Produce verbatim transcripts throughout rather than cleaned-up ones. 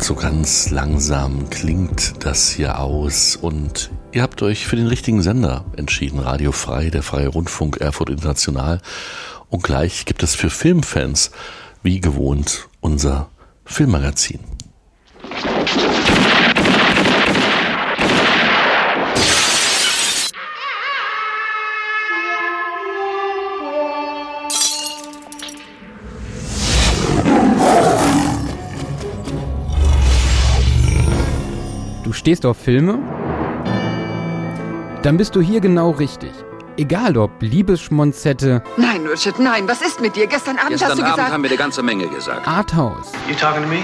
so ganz langsam klingt das hier aus und ihr habt euch für den richtigen Sender entschieden. Radio Frei, der Freie Rundfunk Erfurt International. Und gleich gibt es für Filmfans, wie gewohnt, unser Filmmagazin. Du stehst auf Filme? Dann bist du hier genau richtig. Egal ob Liebesschmonzette... Nein, Richard, nein, was ist mit dir? Gestern Abend Gestern hast du Abend gesagt... haben wir eine ganze Menge gesagt. Arthouse. You talking to me?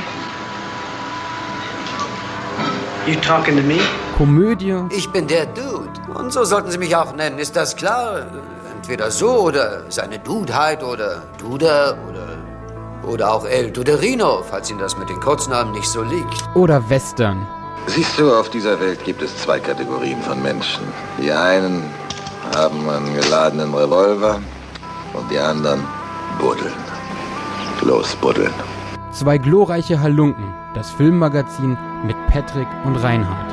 You talking to me? Komödie. Ich bin der Dude. Und so sollten Sie mich auch nennen, ist das klar? Entweder so oder seine Dudeheit oder Duder oder... Oder auch El Duderino, falls Ihnen das mit den Kurznamen nicht so liegt. Oder Western. Siehst du, auf dieser Welt gibt es zwei Kategorien von Menschen. Die einen haben einen geladenen Revolver und die anderen buddeln. Los, buddeln. Zwei glorreiche Halunken. Das Filmmagazin mit Patrick und Reinhard.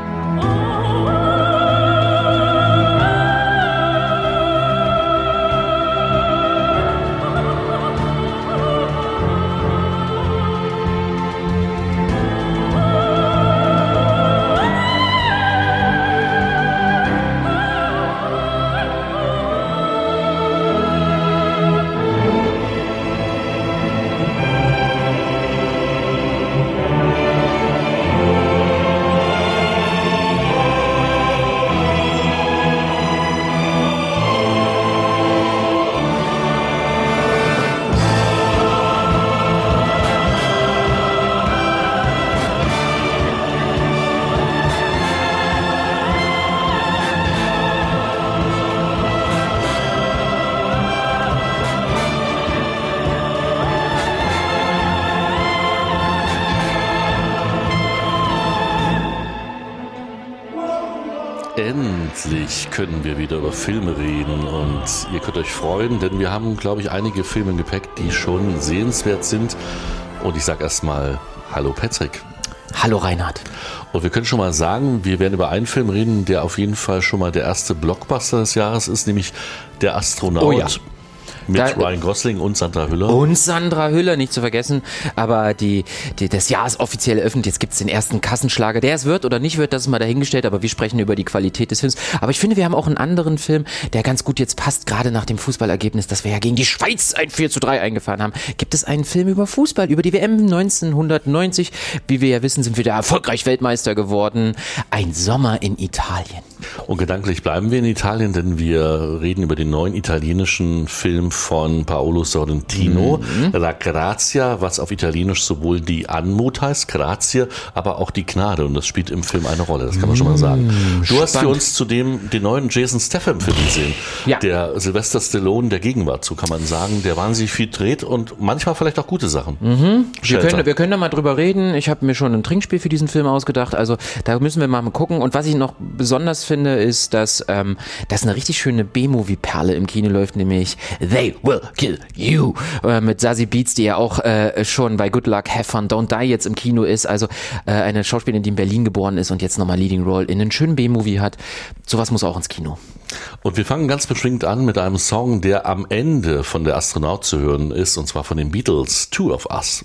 Endlich können wir wieder über Filme reden und ihr könnt euch freuen, denn wir haben, glaube ich, einige Filme im Gepäck, die schon sehenswert sind. Und ich sage erstmal Hallo Patrick. Hallo Reinhard. Und wir können schon mal sagen, wir werden über einen Film reden, der auf jeden Fall schon mal der erste Blockbuster des Jahres ist, nämlich Der Astronaut. Oh ja. Mit Da, Ryan Gosling und Sandra Hüller. Und Sandra Hüller, nicht zu vergessen. Aber die, die, das Jahr ist offiziell eröffnet. Jetzt gibt es den ersten Kassenschlager. Der es wird oder nicht wird, das ist mal dahingestellt. Aber wir sprechen über die Qualität des Films. Aber ich finde, wir haben auch einen anderen Film, der ganz gut jetzt passt, gerade nach dem Fußballergebnis, das wir ja gegen die Schweiz ein vier zu drei eingefahren haben. Gibt es einen Film über Fußball, über die W M neunzehnhundertneunzig. Wie wir ja wissen, sind wir da erfolgreich Weltmeister geworden. Ein Sommer in Italien. Und gedanklich bleiben wir in Italien, denn wir reden über den neuen italienischen Film von Paolo Sorrentino, mhm. La Grazia, was auf Italienisch sowohl die Anmut heißt, Grazie, aber auch die Gnade. Und das spielt im Film eine Rolle, das kann man schon mal sagen. Du Spannend. hast für uns zudem den neuen Jason Statham-Film gesehen. Ja. Der Sylvester Stallone der Gegenwart, so kann man sagen, der wahnsinnig viel dreht und manchmal vielleicht auch gute Sachen. Mhm. Wir, können, wir können da mal drüber reden. Ich habe mir schon ein Trinkspiel für diesen Film ausgedacht. Also da müssen wir mal gucken. Und was ich noch besonders finde, ist, dass, ähm, dass eine richtig schöne B-Movie-Perle im Kino läuft, nämlich They Will Kill You äh, mit Zazie Beetz, die ja auch äh, schon bei Good Luck, Have Fun, Don't Die jetzt im Kino ist. Also äh, eine Schauspielerin, die in Berlin geboren ist und jetzt nochmal Leading Role in einen schönen B-Movie hat. Sowas muss auch ins Kino. Und wir fangen ganz beschwingt an mit einem Song, der am Ende von Der Astronaut zu hören ist, und zwar von den Beatles, Two of Us.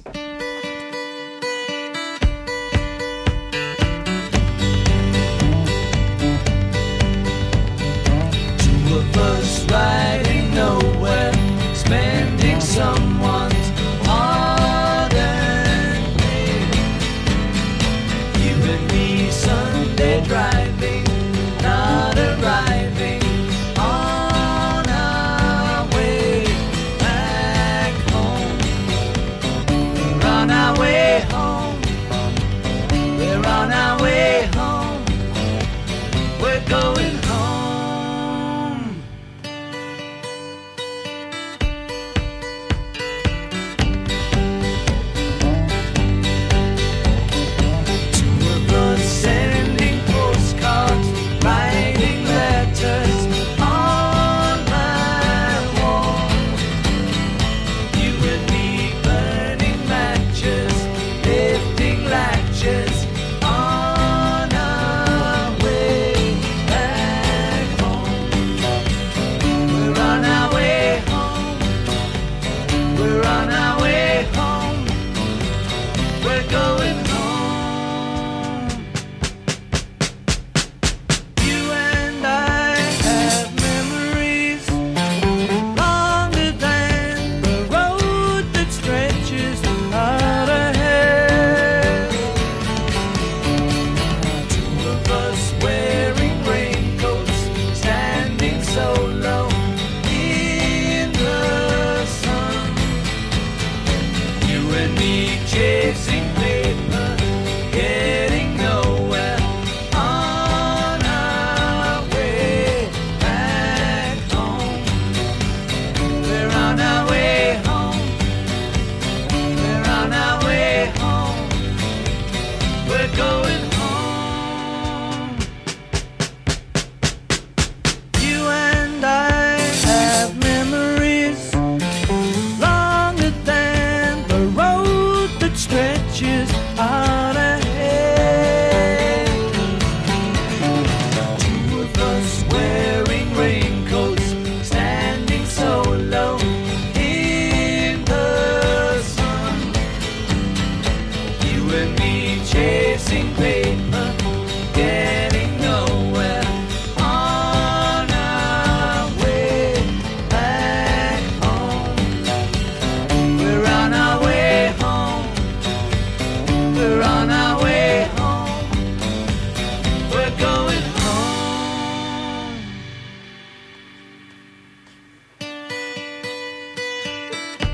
Riding nowhere, spending someone's hard-earned day. You and me Sunday driving, not arriving on our way back home.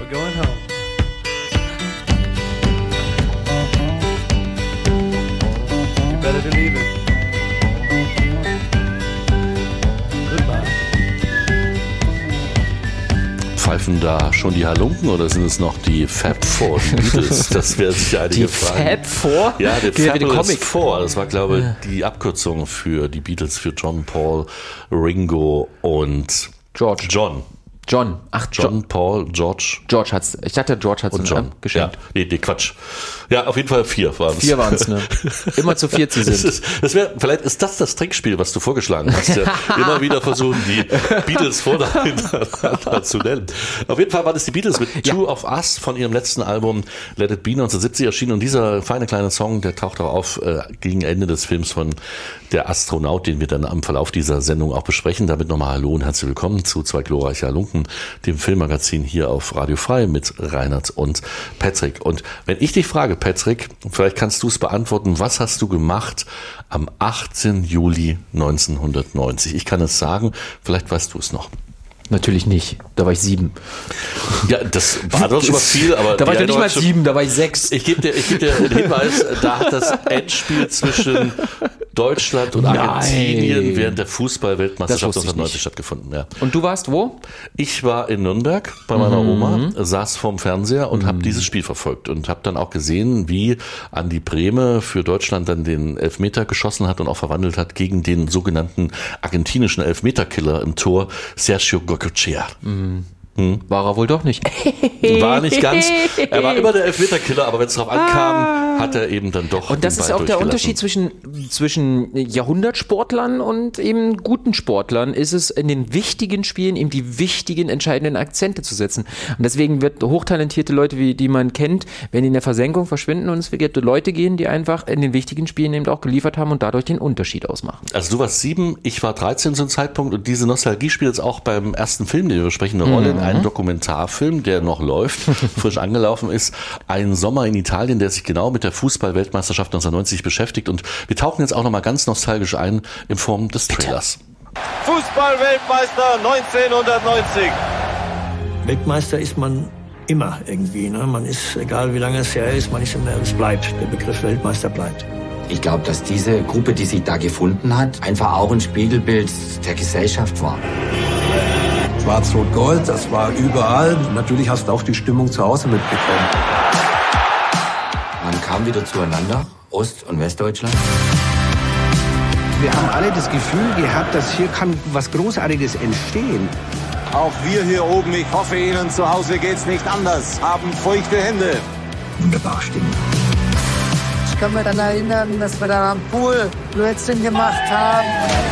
going home. You better believe it. Goodbye. Pfeifen da schon die Halunken oder sind es noch die Fab Four, die Beatles? Das werden sich einige Die fragen. Fab Four? Ja, der Wie der Fabulous Comic. Four. Das war, glaube ich, die Abkürzung für die Beatles, für John, Paul, Ringo und George. John. John. Ach, John, John. Paul, George George hat's. Ich dachte, George hat's und uns John. geschenkt. Ja, nee, nee, Quatsch. Ja, auf jeden Fall vier waren es. Vier waren's, ne? Immer zu viert sie Das sind. ist, das wär, vielleicht ist das das Trickspiel, was du vorgeschlagen hast. Ja, immer wieder versuchen, die Beatles vor oder hintereinander zu nennen. Auf jeden Fall waren es die Beatles mit Ja. Two of Us von ihrem letzten Album Let It Be neunzehnhundertsiebzig erschienen. Und dieser feine kleine Song, der taucht auch auf äh, gegen Ende des Films von Der Astronaut, den wir dann am Verlauf dieser Sendung auch besprechen. Damit nochmal Hallo und herzlich willkommen zu Zwei glorreiche Halunken, dem Filmmagazin hier auf Radio Frei mit Reinhard und Patrick. Und wenn ich dich frage, Patrick, vielleicht kannst du es beantworten, was hast du gemacht am achtzehnten Juli neunzehnhundertneunzig? Ich kann es sagen, vielleicht weißt du es noch. Natürlich nicht. Da war ich sieben. Ja, das war doch schon mal viel, aber Da war ich die doch nicht mal Deutsche- sieben, da war ich sechs. Ich gebe dir, ich gebe dir einen Hinweis, da hat das Endspiel zwischen Deutschland und Nein. Argentinien während der Das Fußball-Weltmeisterschaft wusste ich neunzehnhundertneunzig nicht. stattgefunden. Ja. Und du warst wo? Ich war in Nürnberg bei meiner Mhm. Oma, saß vorm Fernseher und habe dieses Spiel verfolgt und habe dann auch gesehen, wie Andi Brehme für Deutschland dann den Elfmeter geschossen hat und auch verwandelt hat gegen den sogenannten argentinischen Elfmeterkiller im Tor, Sergio Goycochea. War er wohl doch nicht. War nicht ganz. Er war immer der Elfmeterkiller, aber wenn es drauf ankam, hat er eben dann doch. Und das den ist Ball auch der durchgelassen. Unterschied zwischen, zwischen Jahrhundertsportlern und eben guten Sportlern, ist es in den wichtigen Spielen eben die wichtigen, entscheidenden Akzente zu setzen. Und deswegen wird hochtalentierte Leute, wie die man kennt, wenn die in der Versenkung verschwinden und es wird Leute gehen, die einfach in den wichtigen Spielen eben auch geliefert haben und dadurch den Unterschied ausmachen. Also du warst sieben, ich war dreizehn zu dem Zeitpunkt und diese Nostalgie spielt jetzt auch beim ersten Film, den wir besprechen, eine Rolle. Ein Dokumentarfilm, der noch läuft, frisch angelaufen ist. Ein Sommer in Italien, der sich genau mit der Fußball-Weltmeisterschaft neunzehnhundertneunzig beschäftigt. Und wir tauchen jetzt auch nochmal ganz nostalgisch ein in Form des Trailers. Fußball-Weltmeister neunzehnhundertneunzig. Weltmeister ist man immer irgendwie. Ne? Man ist, egal wie lange es her ist, man ist immer, es bleibt. Der Begriff Weltmeister bleibt. Ich glaube, dass diese Gruppe, die sich da gefunden hat, einfach auch ein Spiegelbild der Gesellschaft war. Schwarz-Rot-Gold, das war überall. Natürlich hast du auch die Stimmung zu Hause mitbekommen. Man kam wieder zueinander, Ost- und Westdeutschland. Wir haben alle das Gefühl gehabt, dass hier kann was Großartiges entstehen. Auch wir hier oben, ich hoffe Ihnen zu Hause geht's nicht anders, haben feuchte Hände. Wunderbare Stimmung. Ich kann mich daran erinnern, dass wir da am Pool Blödsinn gemacht haben.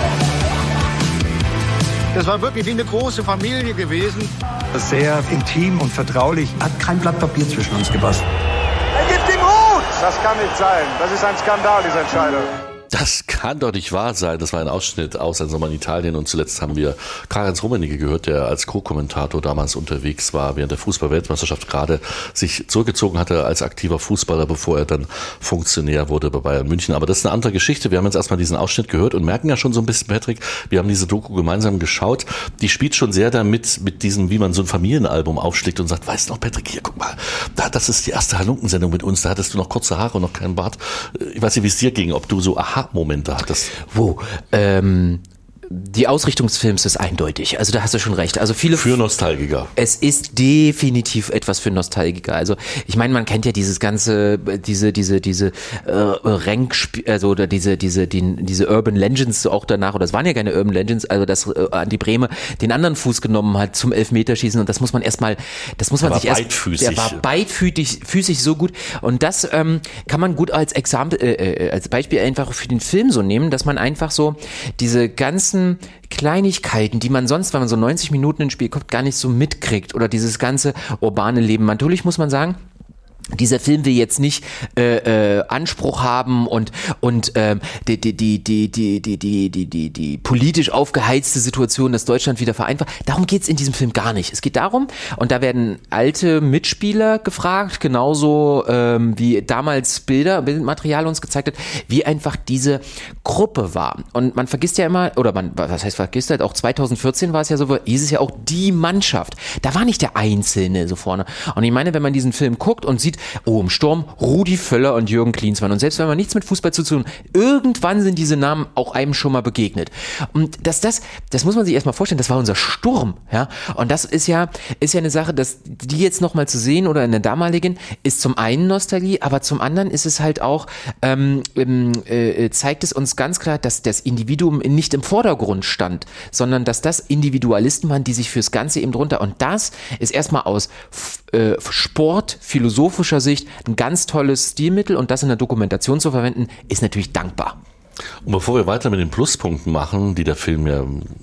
Das war wirklich wie eine große Familie gewesen. Sehr intim und vertraulich. Hat kein Blatt Papier zwischen uns gepasst. Er gibt ihm Mut! Das kann nicht sein. Das ist ein Skandal, diese Entscheidung. Das kann doch nicht wahr sein. Das war ein Ausschnitt aus Ein Sommer in Italien und zuletzt haben wir Karl-Heinz Rummenigge gehört, der als Co-Kommentator damals unterwegs war, während der Fußball-Weltmeisterschaft gerade sich zurückgezogen hatte als aktiver Fußballer, bevor er dann Funktionär wurde bei Bayern München. Aber das ist eine andere Geschichte. Wir haben jetzt erstmal diesen Ausschnitt gehört und merken ja schon so ein bisschen, Patrick, wir haben diese Doku gemeinsam geschaut. Die spielt schon sehr damit, mit diesem, wie man so ein Familienalbum aufschlägt und sagt, weißt du noch, Patrick, hier, guck mal, da, das ist die erste Halunkensendung mit uns, da hattest du noch kurze Haare und noch keinen Bart. Ich weiß nicht, wie es dir ging, ob du so Aha-Momente hattest. Wo? Ähm, die Ausrichtung des Films ist eindeutig. Also da hast du schon recht. Also viele für Nostalgiker. Es ist definitiv etwas für Nostalgiker. Also ich meine, man kennt ja dieses ganze, diese, diese, diese äh, Rankspiel, also oder diese, diese, die, diese Urban Legends auch danach. Oder es waren ja keine Urban Legends. Also dass äh, Andi Brehme den anderen Fuß genommen hat zum Elfmeterschießen und das muss man erstmal, das muss man der sich war erst. Beidfüßig. Der war beidfüßig, füßig so gut. Und das ähm, kann man gut als Examen, äh, als Beispiel einfach für den Film so nehmen, dass man einfach so diese ganzen Kleinigkeiten, die man sonst, wenn man so neunzig Minuten ins Spiel guckt, gar nicht so mitkriegt oder dieses ganze urbane Leben. Natürlich muss man sagen, dieser Film will jetzt nicht äh, äh, Anspruch haben und und ähm, die die die die die die die die die die politisch aufgeheizte Situation, dass Deutschland wieder vereinfacht. Darum geht's in diesem Film gar nicht. Es geht darum, und da werden alte Mitspieler gefragt, genauso ähm, wie damals Bilder, Bildmaterial uns gezeigt hat, wie einfach diese Gruppe war. Und man vergisst ja immer, oder man, was heißt vergisst halt, auch zwanzig vierzehn war es ja so, hieß es ja auch die Mannschaft. Da war nicht der Einzelne so vorne. Und ich meine, wenn man diesen Film guckt und sieht, oh, im Sturm Rudi Völler und Jürgen Klinsmann. Und selbst wenn man nichts mit Fußball zu tun hat, irgendwann sind diese Namen auch einem schon mal begegnet. Und dass das, das muss man sich erstmal vorstellen, das war unser Sturm, ja. Und das ist ja, ist ja eine Sache, dass die jetzt nochmal zu sehen oder in der damaligen, ist zum einen Nostalgie, aber zum anderen ist es halt auch, ähm, äh, zeigt es uns ganz klar, dass das Individuum nicht im Vordergrund stand, sondern dass das Individualisten waren, die sich fürs Ganze eben drunter, und das ist erstmal aus äh, Sport, philosophischer Sicht ein ganz tolles Stilmittel, und das in der Dokumentation zu verwenden, ist natürlich dankbar. Und bevor wir weiter mit den Pluspunkten machen, die der Film ja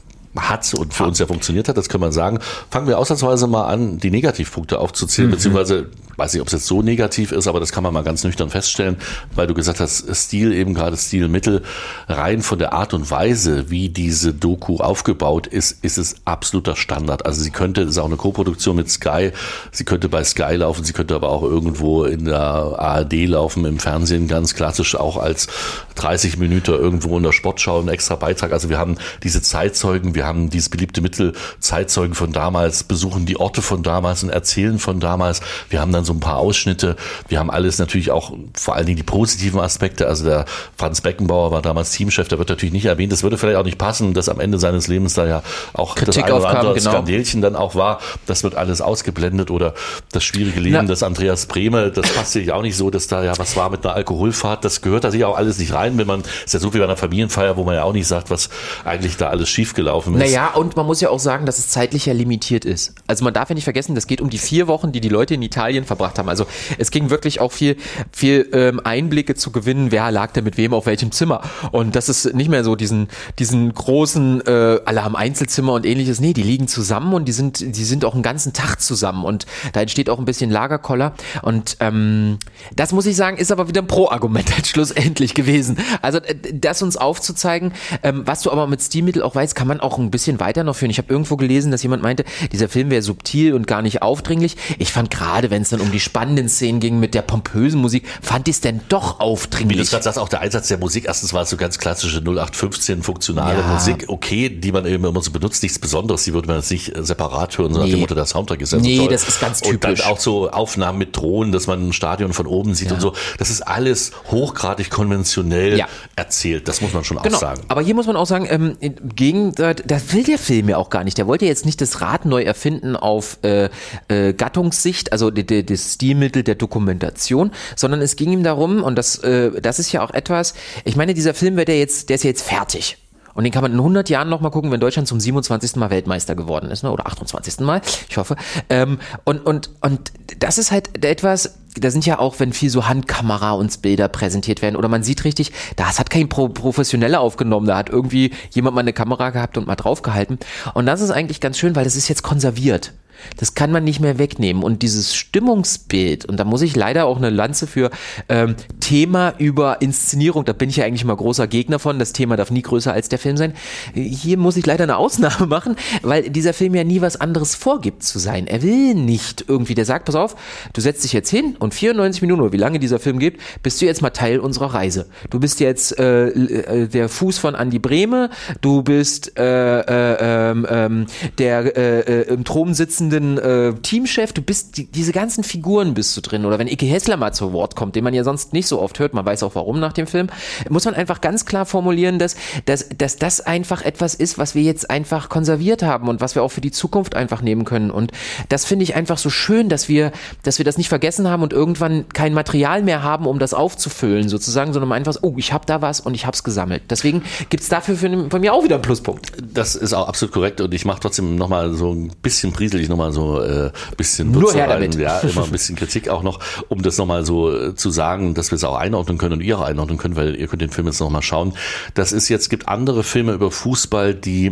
hat und für uns ja funktioniert hat, das kann man sagen, fangen wir ausnahmsweise mal an, die Negativpunkte aufzuzählen, mhm. beziehungsweise, weiß nicht, ob es jetzt so negativ ist, aber das kann man mal ganz nüchtern feststellen, weil du gesagt hast, Stil, eben gerade Stilmittel, rein von der Art und Weise, wie diese Doku aufgebaut ist, ist es absoluter Standard. Also sie könnte, es ist auch eine Co-Produktion mit Sky, sie könnte bei Sky laufen, sie könnte aber auch irgendwo in der A R D laufen, im Fernsehen ganz klassisch, auch als dreißig Minuten irgendwo in der Sportschau, ein extra Beitrag. Also wir haben diese Zeitzeugen, wir haben dieses beliebte Mittel, Zeitzeugen von damals, besuchen die Orte von damals und erzählen von damals. Wir haben dann so ein paar Ausschnitte. Wir haben alles natürlich auch, vor allen Dingen die positiven Aspekte. Also der Franz Beckenbauer war damals Teamchef, der wird natürlich nicht erwähnt. Das würde vielleicht auch nicht passen, dass am Ende seines Lebens da ja auch Kritik das eine oder andere genau. Skandälchen dann auch war. Das wird alles ausgeblendet. Oder das schwierige Leben Na. des Andreas Brehme, das passt sich auch nicht so, dass da ja was war mit einer Alkoholfahrt. Das gehört da sicher auch alles nicht rein, wenn man, ist ja so wie bei einer Familienfeier, wo man ja auch nicht sagt, was eigentlich da alles schiefgelaufen ist. Naja, und man muss ja auch sagen, dass es zeitlich ja limitiert ist. Also man darf ja nicht vergessen, das geht um die vier Wochen, die die Leute in Italien verbracht haben. Also es ging wirklich auch viel, viel ähm, Einblicke zu gewinnen, wer lag da mit wem auf welchem Zimmer. Und das ist nicht mehr so diesen, diesen großen, äh, alle haben Einzelzimmer und ähnliches. Nee, die liegen zusammen und die sind, die sind auch einen ganzen Tag zusammen. Und da entsteht auch ein bisschen Lagerkoller. Und ähm, das muss ich sagen, ist aber wieder ein Pro-Argument schlussendlich gewesen. Also das uns aufzuzeigen, ähm, was du aber mit Stilmittel auch weißt, kann man auch ein bisschen weiter noch führen. Ich habe irgendwo gelesen, dass jemand meinte, dieser Film wäre subtil und gar nicht aufdringlich. Ich fand gerade, wenn es dann um die spannenden Szenen ging mit der pompösen Musik, fand ich es denn doch aufdringlich. Wie du gerade sagst, auch der Einsatz der Musik, erstens war es so ganz klassische null acht fünfzehn funktionale ja. Musik, okay, die man eben immer so benutzt, nichts Besonderes, die würde man jetzt nicht separat hören, sondern nee. nach dem Motto, der Soundtrack ist ja nee, so toll. Nee, das ist ganz typisch. Und dann auch so Aufnahmen mit Drohnen, dass man ein Stadion von oben sieht ja. und so. Das ist alles hochgradig konventionell ja. erzählt, das muss man schon genau. auch sagen. Aber hier muss man auch sagen, ähm, gegen, das will der Film ja auch gar nicht. Der wollte jetzt nicht das Rad neu erfinden auf äh, äh, Gattungssicht, also die, die, das Stilmittel der Dokumentation, sondern es ging ihm darum, und das, äh, das ist ja auch etwas, ich meine, dieser Film wird ja jetzt, der ist ja jetzt fertig. Und den kann man in hundert Jahren noch mal gucken, wenn Deutschland zum siebenundzwanzigsten Mal Weltmeister geworden ist, ne? Oder achtundzwanzigsten Mal, ich hoffe. Ähm, und, und, und das ist halt etwas, da sind ja auch, wenn viel so Handkamera uns Bilder präsentiert werden, oder man sieht richtig, das hat kein Pro- Professioneller aufgenommen, da hat irgendwie jemand mal eine Kamera gehabt und mal draufgehalten. Und das ist eigentlich ganz schön, weil das ist jetzt konserviert. Das kann man nicht mehr wegnehmen. Und dieses Stimmungsbild, und da muss ich leider auch eine Lanze für ähm, Thema über Inszenierung, da bin ich ja eigentlich mal großer Gegner von, das Thema darf nie größer als der Film sein. Hier muss ich leider eine Ausnahme machen, weil dieser Film ja nie was anderes vorgibt zu sein. Er will nicht irgendwie, der sagt, pass auf, du setzt dich jetzt hin und vierundneunzig Minuten, oder wie lange dieser Film geht, bist du jetzt mal Teil unserer Reise. Du bist jetzt äh, äh, der Fuß von Andi Brehme, du bist äh, äh, äh, der äh, äh, im Thron sitzende Äh, Teamchef, du bist, die, diese ganzen Figuren bist du drin. Oder wenn Icke Hessler mal zu Wort kommt, den man ja sonst nicht so oft hört, man weiß auch warum nach dem Film, muss man einfach ganz klar formulieren, dass, dass, dass das einfach etwas ist, was wir jetzt einfach konserviert haben und was wir auch für die Zukunft einfach nehmen können. Und das finde ich einfach so schön, dass wir, dass wir das nicht vergessen haben und irgendwann kein Material mehr haben, um das aufzufüllen sozusagen, sondern einfach so, oh, ich habe da was und ich habe es gesammelt. Deswegen gibt es dafür für, von mir auch wieder einen Pluspunkt. Das ist auch absolut korrekt, und ich mache trotzdem nochmal so ein bisschen prieselig nochmal so ein äh, bisschen Würze rein, ja, immer ein bisschen Kritik auch noch, um das nochmal so äh, zu sagen, dass wir es auch einordnen können und ihr einordnen können, weil ihr könnt den Film jetzt nochmal schauen. Das ist jetzt, gibt andere Filme über Fußball, die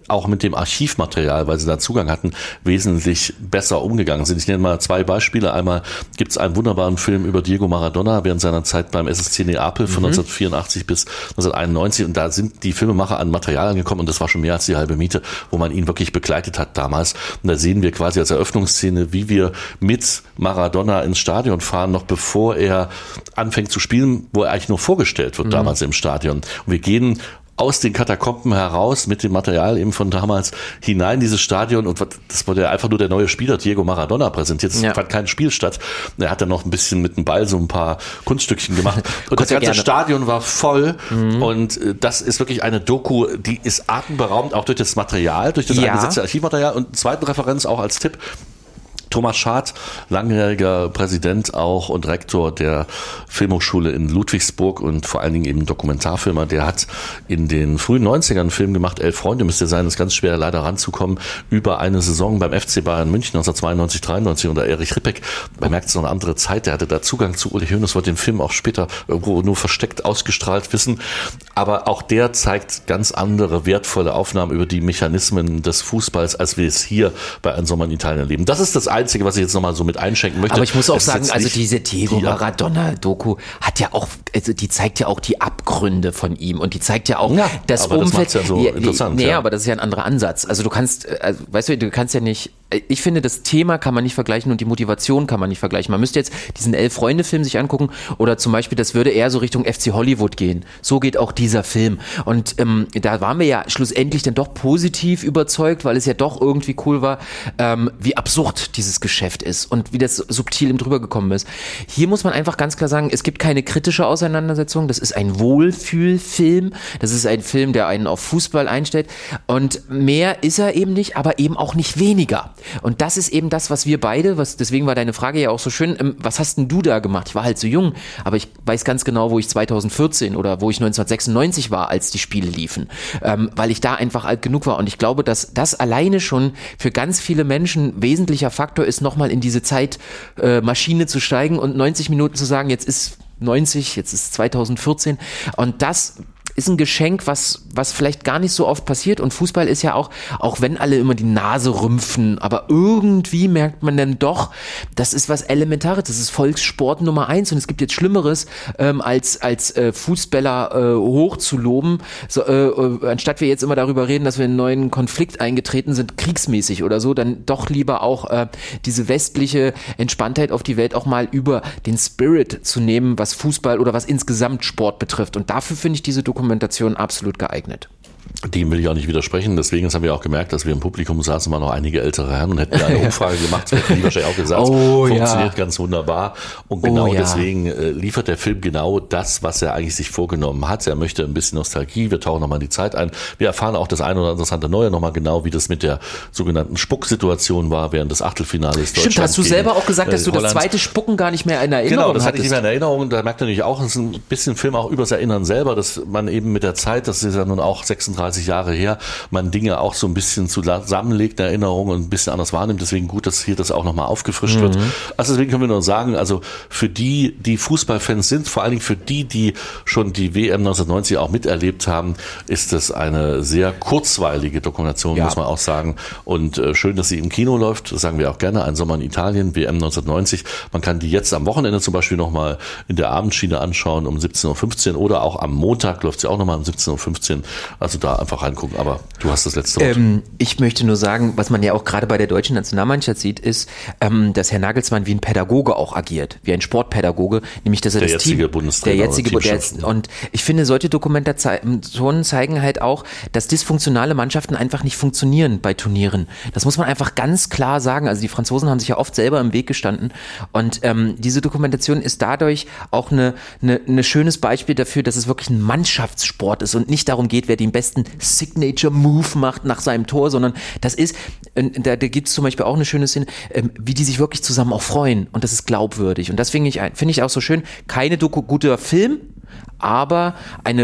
auch mit dem Archivmaterial, weil sie da Zugang hatten, wesentlich besser umgegangen sind. Ich nenne mal zwei Beispiele. Einmal gibt es einen wunderbaren Film über Diego Maradona während seiner Zeit beim S S C Neapel von mhm. neunzehnhundertvierundachtzig bis neunzehnhunderteinundneunzig und da sind die Filmemacher an Material angekommen und das war schon mehr als die halbe Miete, wo man ihn wirklich begleitet hat damals. Und da sehen wir quasi als Eröffnungsszene, wie wir mit Maradona ins Stadion fahren, noch bevor er anfängt zu spielen, wo er eigentlich nur vorgestellt wird mhm. damals im Stadion. Und wir gehen aus den Katakomben heraus mit dem Material eben von damals hinein in dieses Stadion und das wurde ja einfach nur der neue Spieler Diego Maradona präsentiert. Es ja. fand kein Spiel statt. Er hat dann noch ein bisschen mit dem Ball so ein paar Kunststückchen gemacht und das ganze gerne. Stadion war voll mhm. und das ist wirklich eine Doku, die ist atemberaubend, auch durch das Material, durch das ja. eingesetzte Archivmaterial und zweite Referenz auch als Tipp. Thomas Schad, langjähriger Präsident auch und Rektor der Filmhochschule in Ludwigsburg und vor allen Dingen eben Dokumentarfilmer, der hat in den frühen neunzigern einen Film gemacht, Elf Freunde müsste sein, ist ganz schwer leider ranzukommen, über eine Saison beim F C Bayern München neunzehnhundertzweiundneunzig, dreiundneunzig unter Erich Rippeck. Man merkt, es ist noch eine andere Zeit, der hatte da Zugang zu Uli Hoeneß, wollte den Film auch später irgendwo nur versteckt ausgestrahlt wissen, aber auch der zeigt ganz andere, wertvolle Aufnahmen über die Mechanismen des Fußballs, als wir es hier bei Ein Sommer in Italien erleben. Das ist das Einzige, was ich jetzt nochmal so mit einschenken möchte. Aber ich muss auch sagen, also diese Diego Maradona-Doku hat ja auch, also die zeigt ja auch die Abgründe von ihm und die zeigt ja auch ja, das aber Umfeld. Das macht's ja so ja, interessant. Nee, ja. aber das ist ja ein anderer Ansatz. Also du kannst, also, weißt du, du kannst ja nicht, ich finde, das Thema kann man nicht vergleichen und die Motivation kann man nicht vergleichen. Man müsste jetzt diesen Elf-Freunde-Film sich angucken oder zum Beispiel, das würde eher so Richtung F C Hollywood gehen. So geht auch dieser Film. Und ähm, da waren wir ja schlussendlich dann doch positiv überzeugt, weil es ja doch irgendwie cool war, ähm, wie absurd dieses Geschäft ist und wie das subtil im drüber gekommen ist. Hier muss man einfach ganz klar sagen, es gibt keine kritische Auseinandersetzung, das ist ein Wohlfühlfilm, das ist ein Film, der einen auf Fußball einstellt und mehr ist er eben nicht, aber eben auch nicht weniger. Und das ist eben das, was wir beide, was deswegen war deine Frage ja auch so schön, ähm, was hast denn du da gemacht? Ich war halt so jung, aber ich weiß ganz genau, wo ich zweitausendvierzehn oder wo ich neunzehnhundertsechsundneunzig war, als die Spiele liefen, ähm, weil ich da einfach alt genug war und ich glaube, dass das alleine schon für ganz viele Menschen wesentlicher Faktor ist, nochmal in diese Zeitmaschine äh, zu steigen und neunzig Minuten zu sagen, jetzt ist neunzig, jetzt ist zweitausendvierzehn und das ist ein Geschenk, was, was vielleicht gar nicht so oft passiert und Fußball ist ja auch, auch wenn alle immer die Nase rümpfen, aber irgendwie merkt man dann doch, das ist was Elementares, das ist Volkssport Nummer eins und es gibt jetzt Schlimmeres, ähm, als, als äh, Fußballer äh, hochzuloben, so, äh, äh, anstatt wir jetzt immer darüber reden, dass wir in einen neuen Konflikt eingetreten sind, kriegsmäßig oder so, dann doch lieber auch äh, diese westliche Entspanntheit auf die Welt auch mal über den Spirit zu nehmen, was Fußball oder was insgesamt Sport betrifft und dafür finde ich diese Dokumentation Dokumentation absolut geeignet. Dem will ich auch nicht widersprechen. Deswegen haben wir auch gemerkt, dass wir im Publikum saßen mal noch einige ältere Herren und hätten wir eine Umfrage gemacht. Das hätten die wahrscheinlich auch gesagt. Oh, funktioniert ja. ganz wunderbar. Und genau oh, ja. deswegen äh, liefert der Film genau das, was er eigentlich sich vorgenommen hat. Er möchte ein bisschen Nostalgie. Wir tauchen nochmal in die Zeit ein. Wir erfahren auch das eine oder interessante Neue nochmal genau, wie das mit der sogenannten Spucksituation war während des Achtelfinales. Stimmt, hast du selber auch gesagt, dass du Holland. das zweite Spucken gar nicht mehr in Erinnerung Genau, das hatte hattest. ich nicht mehr in Erinnerung. Da merkt man natürlich auch, es ist ein bisschen Film auch übers Erinnern selber, dass man eben mit der Zeit, das ist ja nun auch sechsunddreißig Jahre her, man Dinge auch so ein bisschen zusammenlegt, in Erinnerung und ein bisschen anders wahrnimmt. Deswegen gut, dass hier das auch nochmal aufgefrischt mhm. wird. Also deswegen können wir nur sagen, also für die, die Fußballfans sind, vor allen Dingen für die, die schon die W M neunzehnhundertneunzig auch miterlebt haben, ist das eine sehr kurzweilige Dokumentation, ja. muss man auch sagen. Und äh, schön, dass sie im Kino läuft. Das sagen wir auch gerne. Ein Sommer in Italien, W M neunzehnhundertneunzig. Man kann die jetzt am Wochenende zum Beispiel nochmal in der Abendschiene anschauen um siebzehn Uhr fünfzehn oder auch am Montag läuft sie auch nochmal um siebzehn Uhr fünfzehn. Also da einfach reingucken. Aber du hast das letzte Wort. Ähm, ich möchte nur sagen, was man ja auch gerade bei der deutschen Nationalmannschaft sieht, ist, ähm, dass Herr Nagelsmann wie ein Pädagoge auch agiert, wie ein Sportpädagoge, nämlich dass er der das jetzige Team, Bundestrainer der jetzige der jetzt, und ich finde, solche Dokumentationen zeigen halt auch, dass dysfunktionale Mannschaften einfach nicht funktionieren bei Turnieren. Das muss man einfach ganz klar sagen. Also die Franzosen haben sich ja oft selber im Weg gestanden und ähm, diese Dokumentation ist dadurch auch eine, eine, eine schönes Beispiel dafür, dass es wirklich ein Mannschaftssport ist und nicht darum geht, wer den besten Signature Move macht nach seinem Tor, sondern das ist, da, da gibt es zum Beispiel auch eine schöne Szene, ähm, wie die sich wirklich zusammen auch freuen und das ist glaubwürdig und das finde ich, finde ich auch so schön. Keine Doku, guter Film, aber eine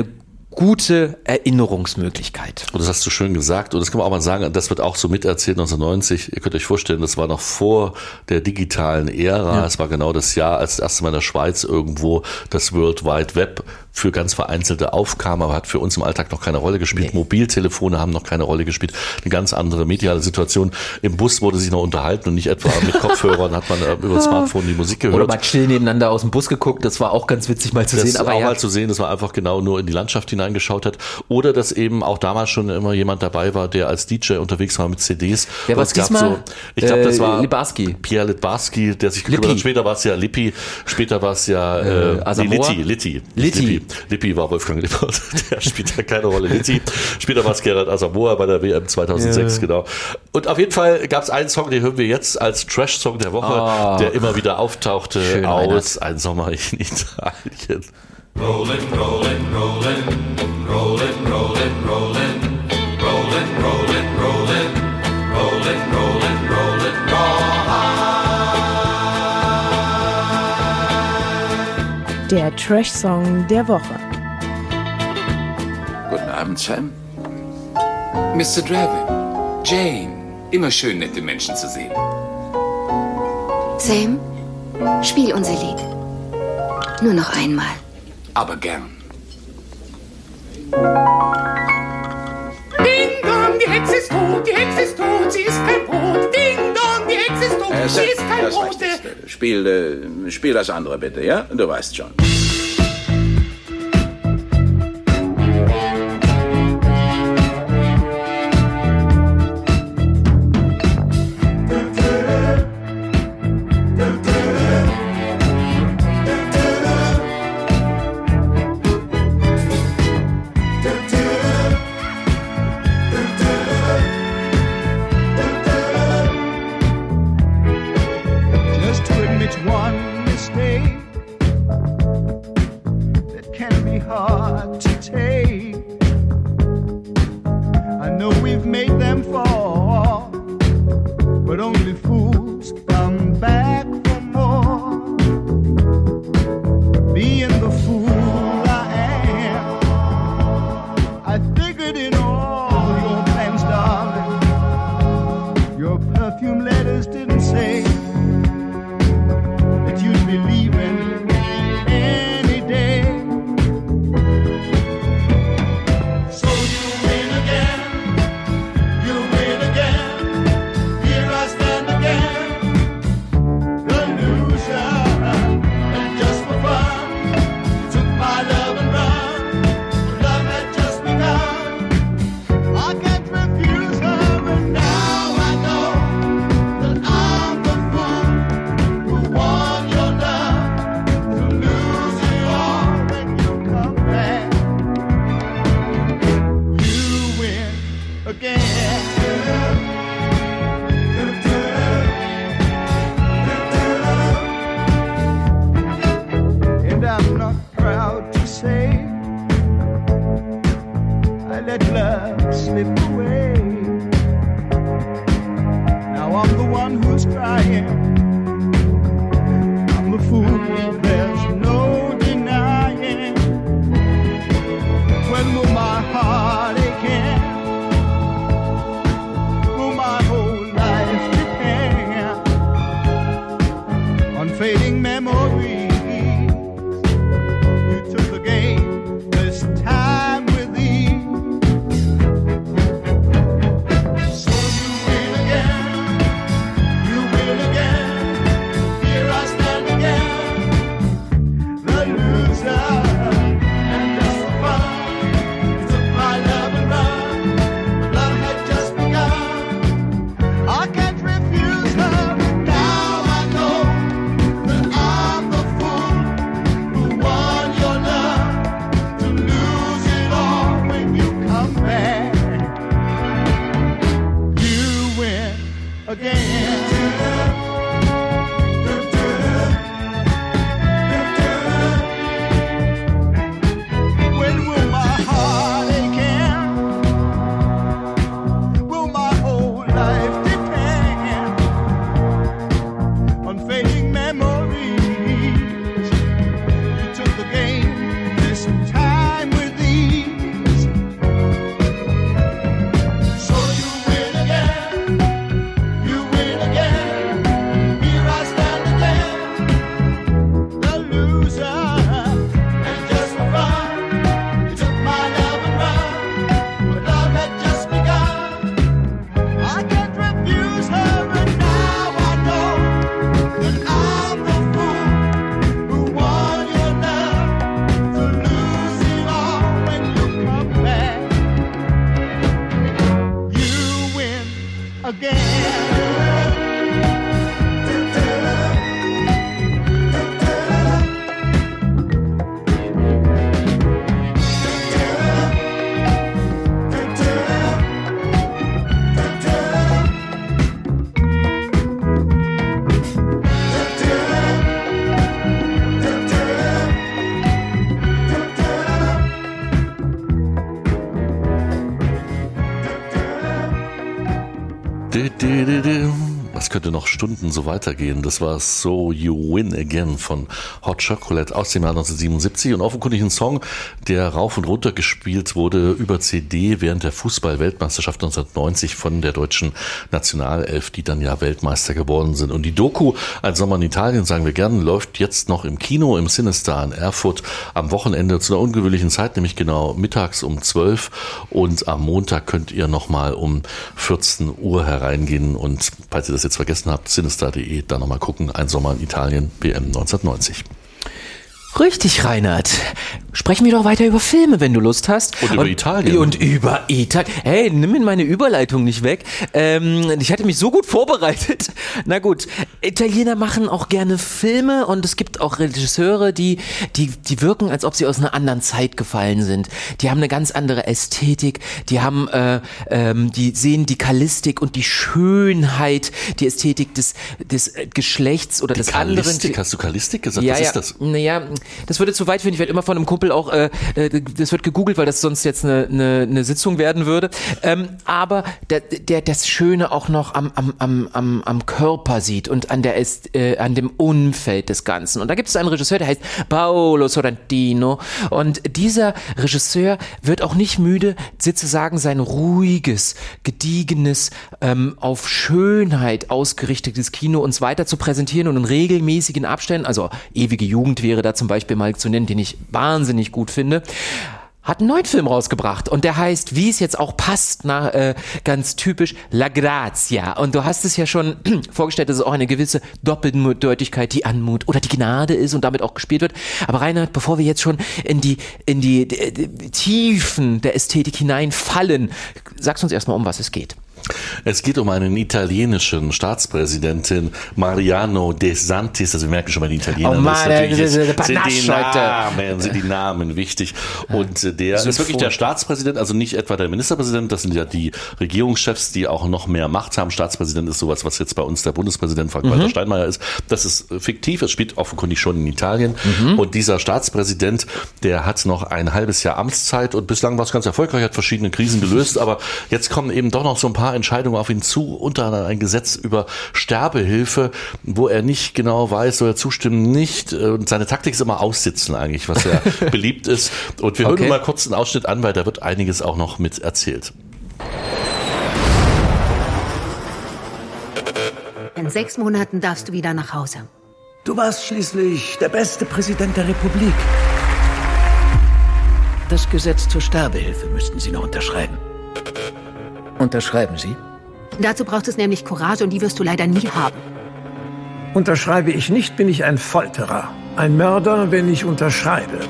gute Erinnerungsmöglichkeit. Und das hast du schön gesagt. Und das kann man auch mal sagen, das wird auch so miterzählt neunzehnhundertneunzig. Ihr könnt euch vorstellen, das war noch vor der digitalen Ära. Es ja. war genau das Jahr, als das erste Mal in der Schweiz irgendwo das World Wide Web für ganz Vereinzelte aufkam, aber hat für uns im Alltag noch keine Rolle gespielt. Nee. Mobiltelefone haben noch keine Rolle gespielt. Eine ganz andere mediale Situation. Im Bus wurde sich noch unterhalten und nicht etwa mit Kopfhörern hat man über das Smartphone die Musik gehört. Oder mal chill nebeneinander aus dem Bus geguckt. Das war auch ganz witzig mal zu das sehen. Das aber auch ja. mal zu sehen, das war einfach genau nur in die Landschaft hineingeschaut hat. Oder dass eben auch damals schon immer jemand dabei war, der als D J unterwegs war mit C Ds. Wer war es diesmal? So, ich glaube, das war Libarski. Pierre Libarski, der sich gekümmert hat. Später war es ja Lippi, später war es ja äh, äh, nee, Litti, Litti. Litti. Lippi war Wolfgang Lippert, der spielt ja keine Rolle. Litti. Später war es Gerard Asamoah bei der W M zweitausendsechs, ja. genau. Und auf jeden Fall gab es einen Song, den hören wir jetzt als Trash-Song der Woche, oh. der immer wieder auftauchte Schön, aus Ein Sommer in Italien. Rollin', rollin', rollin', rollin', rollin', rollin', rollin', rollin', rollin', rollin', rollin', rollin', rollin'. Der Trash-Song der Woche. Guten Abend, Sam. Mister Dravin, Jane, immer schön, nette Menschen zu sehen. Sam, spiel unser Lied. Nur noch einmal. Aber gern. Ding dong, die Hexe ist tot, die Hexe ist tot, sie ist kein Brot. Ding dong, die Hexe ist tot, äh, sie ist kein das Brot. Reicht jetzt. Spiel, äh, spiel das andere bitte, ja? Du weißt schon. I can't refuse her, but now I know that I'm the fool. das könnte noch Stunden so weitergehen. Das war So You Win Again von Hot Chocolate aus dem Jahr neunzehnhundertsiebenundsiebzig und offenkundig ein Song, der rauf und runter gespielt wurde über C D während der Fußball-Weltmeisterschaft neunzehnhundertneunzig von der deutschen Nationalelf, die dann ja Weltmeister geworden sind. Und die Doku Ein Sommer in Italien, sagen wir gern, läuft jetzt noch im Kino im Cinestar in Erfurt am Wochenende zu einer ungewöhnlichen Zeit, nämlich genau mittags um zwölf, und am Montag könnt ihr nochmal um vierzehn Uhr hereingehen und, falls ihr das jetzt vergessen habt, cinestar punkt de, da nochmal gucken. Ein Sommer in Italien, W M neunzehnhundertneunzig. Richtig, Reinhard. Sprechen wir doch weiter über Filme, wenn du Lust hast. Und über und, Italien. Und über Italien. Hey, nimm mir meine Überleitung nicht weg. Ähm, ich hatte mich so gut vorbereitet. Na gut, Italiener machen auch gerne Filme und es gibt auch Regisseure, die, die, die wirken, als ob sie aus einer anderen Zeit gefallen sind. Die haben eine ganz andere Ästhetik. Die haben, äh, ähm, die sehen die Kalistik und die Schönheit, die Ästhetik des, des Geschlechts oder die des Kalistik? anderen. Kalistik? Hast du Kalistik gesagt? Ja, Was ja. ist das? Naja, das würde zu weit führen. Ich werde immer von einem Kumpel auch, äh, das wird gegoogelt, weil das sonst jetzt eine, eine, eine Sitzung werden würde. Ähm, aber der, der das Schöne auch noch am, am, am, am, am Körper sieht und an, der, äh, an dem Umfeld des Ganzen. Und da gibt es einen Regisseur, der heißt Paolo Sorrentino. Und dieser Regisseur wird auch nicht müde, sozusagen sein ruhiges, gediegenes, ähm, auf Schönheit ausgerichtetes Kino uns weiter zu präsentieren und in regelmäßigen Abständen, also Ewige Jugend wäre da zum Beispiel mal zu nennen, den ich wahnsinnig gut finde, hat einen neuen Film rausgebracht und der heißt, wie es jetzt auch passt, nach, äh, ganz typisch, La Grazia. Und du hast es ja schon vorgestellt, dass es auch eine gewisse Doppeldeutigkeit, die Anmut oder die Gnade ist und damit auch gespielt wird. Aber Reinhard, bevor wir jetzt schon in die, in die, die, die Tiefen der Ästhetik hineinfallen, sagst du uns erstmal, um was es geht. Es geht um einen italienischen Staatspräsidenten, Mariano De Santis, also wir merken schon bei den Italienern, oh Mann, natürlich das ist, ist sind, die Namen, sind die Namen wichtig. Und der ist wirklich der Staatspräsident, also nicht etwa der Ministerpräsident, das sind ja die Regierungschefs, die auch noch mehr Macht haben. Staatspräsident ist sowas, was jetzt bei uns der Bundespräsident Frank-Walter mhm. Steinmeier ist. Das ist fiktiv, es spielt offenkundig schon in Italien. Mhm. Und dieser Staatspräsident, der hat noch ein halbes Jahr Amtszeit und bislang war es ganz erfolgreich, hat verschiedene Krisen gelöst, aber jetzt kommen eben doch noch so ein paar Entscheidungen auf ihn zu, unter anderem ein Gesetz über Sterbehilfe, wo er nicht genau weiß, soll er zustimmen, nicht. Und seine Taktik ist immer aussitzen eigentlich, was ja beliebt ist. Und wir okay. hören mal kurz einen Ausschnitt an, weil da wird einiges auch noch mit erzählt. In sechs Monaten darfst du wieder nach Hause. Du warst schließlich der beste Präsident der Republik. Das Gesetz zur Sterbehilfe müssten Sie noch unterschreiben. Unterschreiben Sie? Dazu braucht es nämlich Courage und die wirst du leider nie haben. Unterschreibe ich nicht, bin ich ein Folterer. Ein Mörder, wenn ich unterschreibe.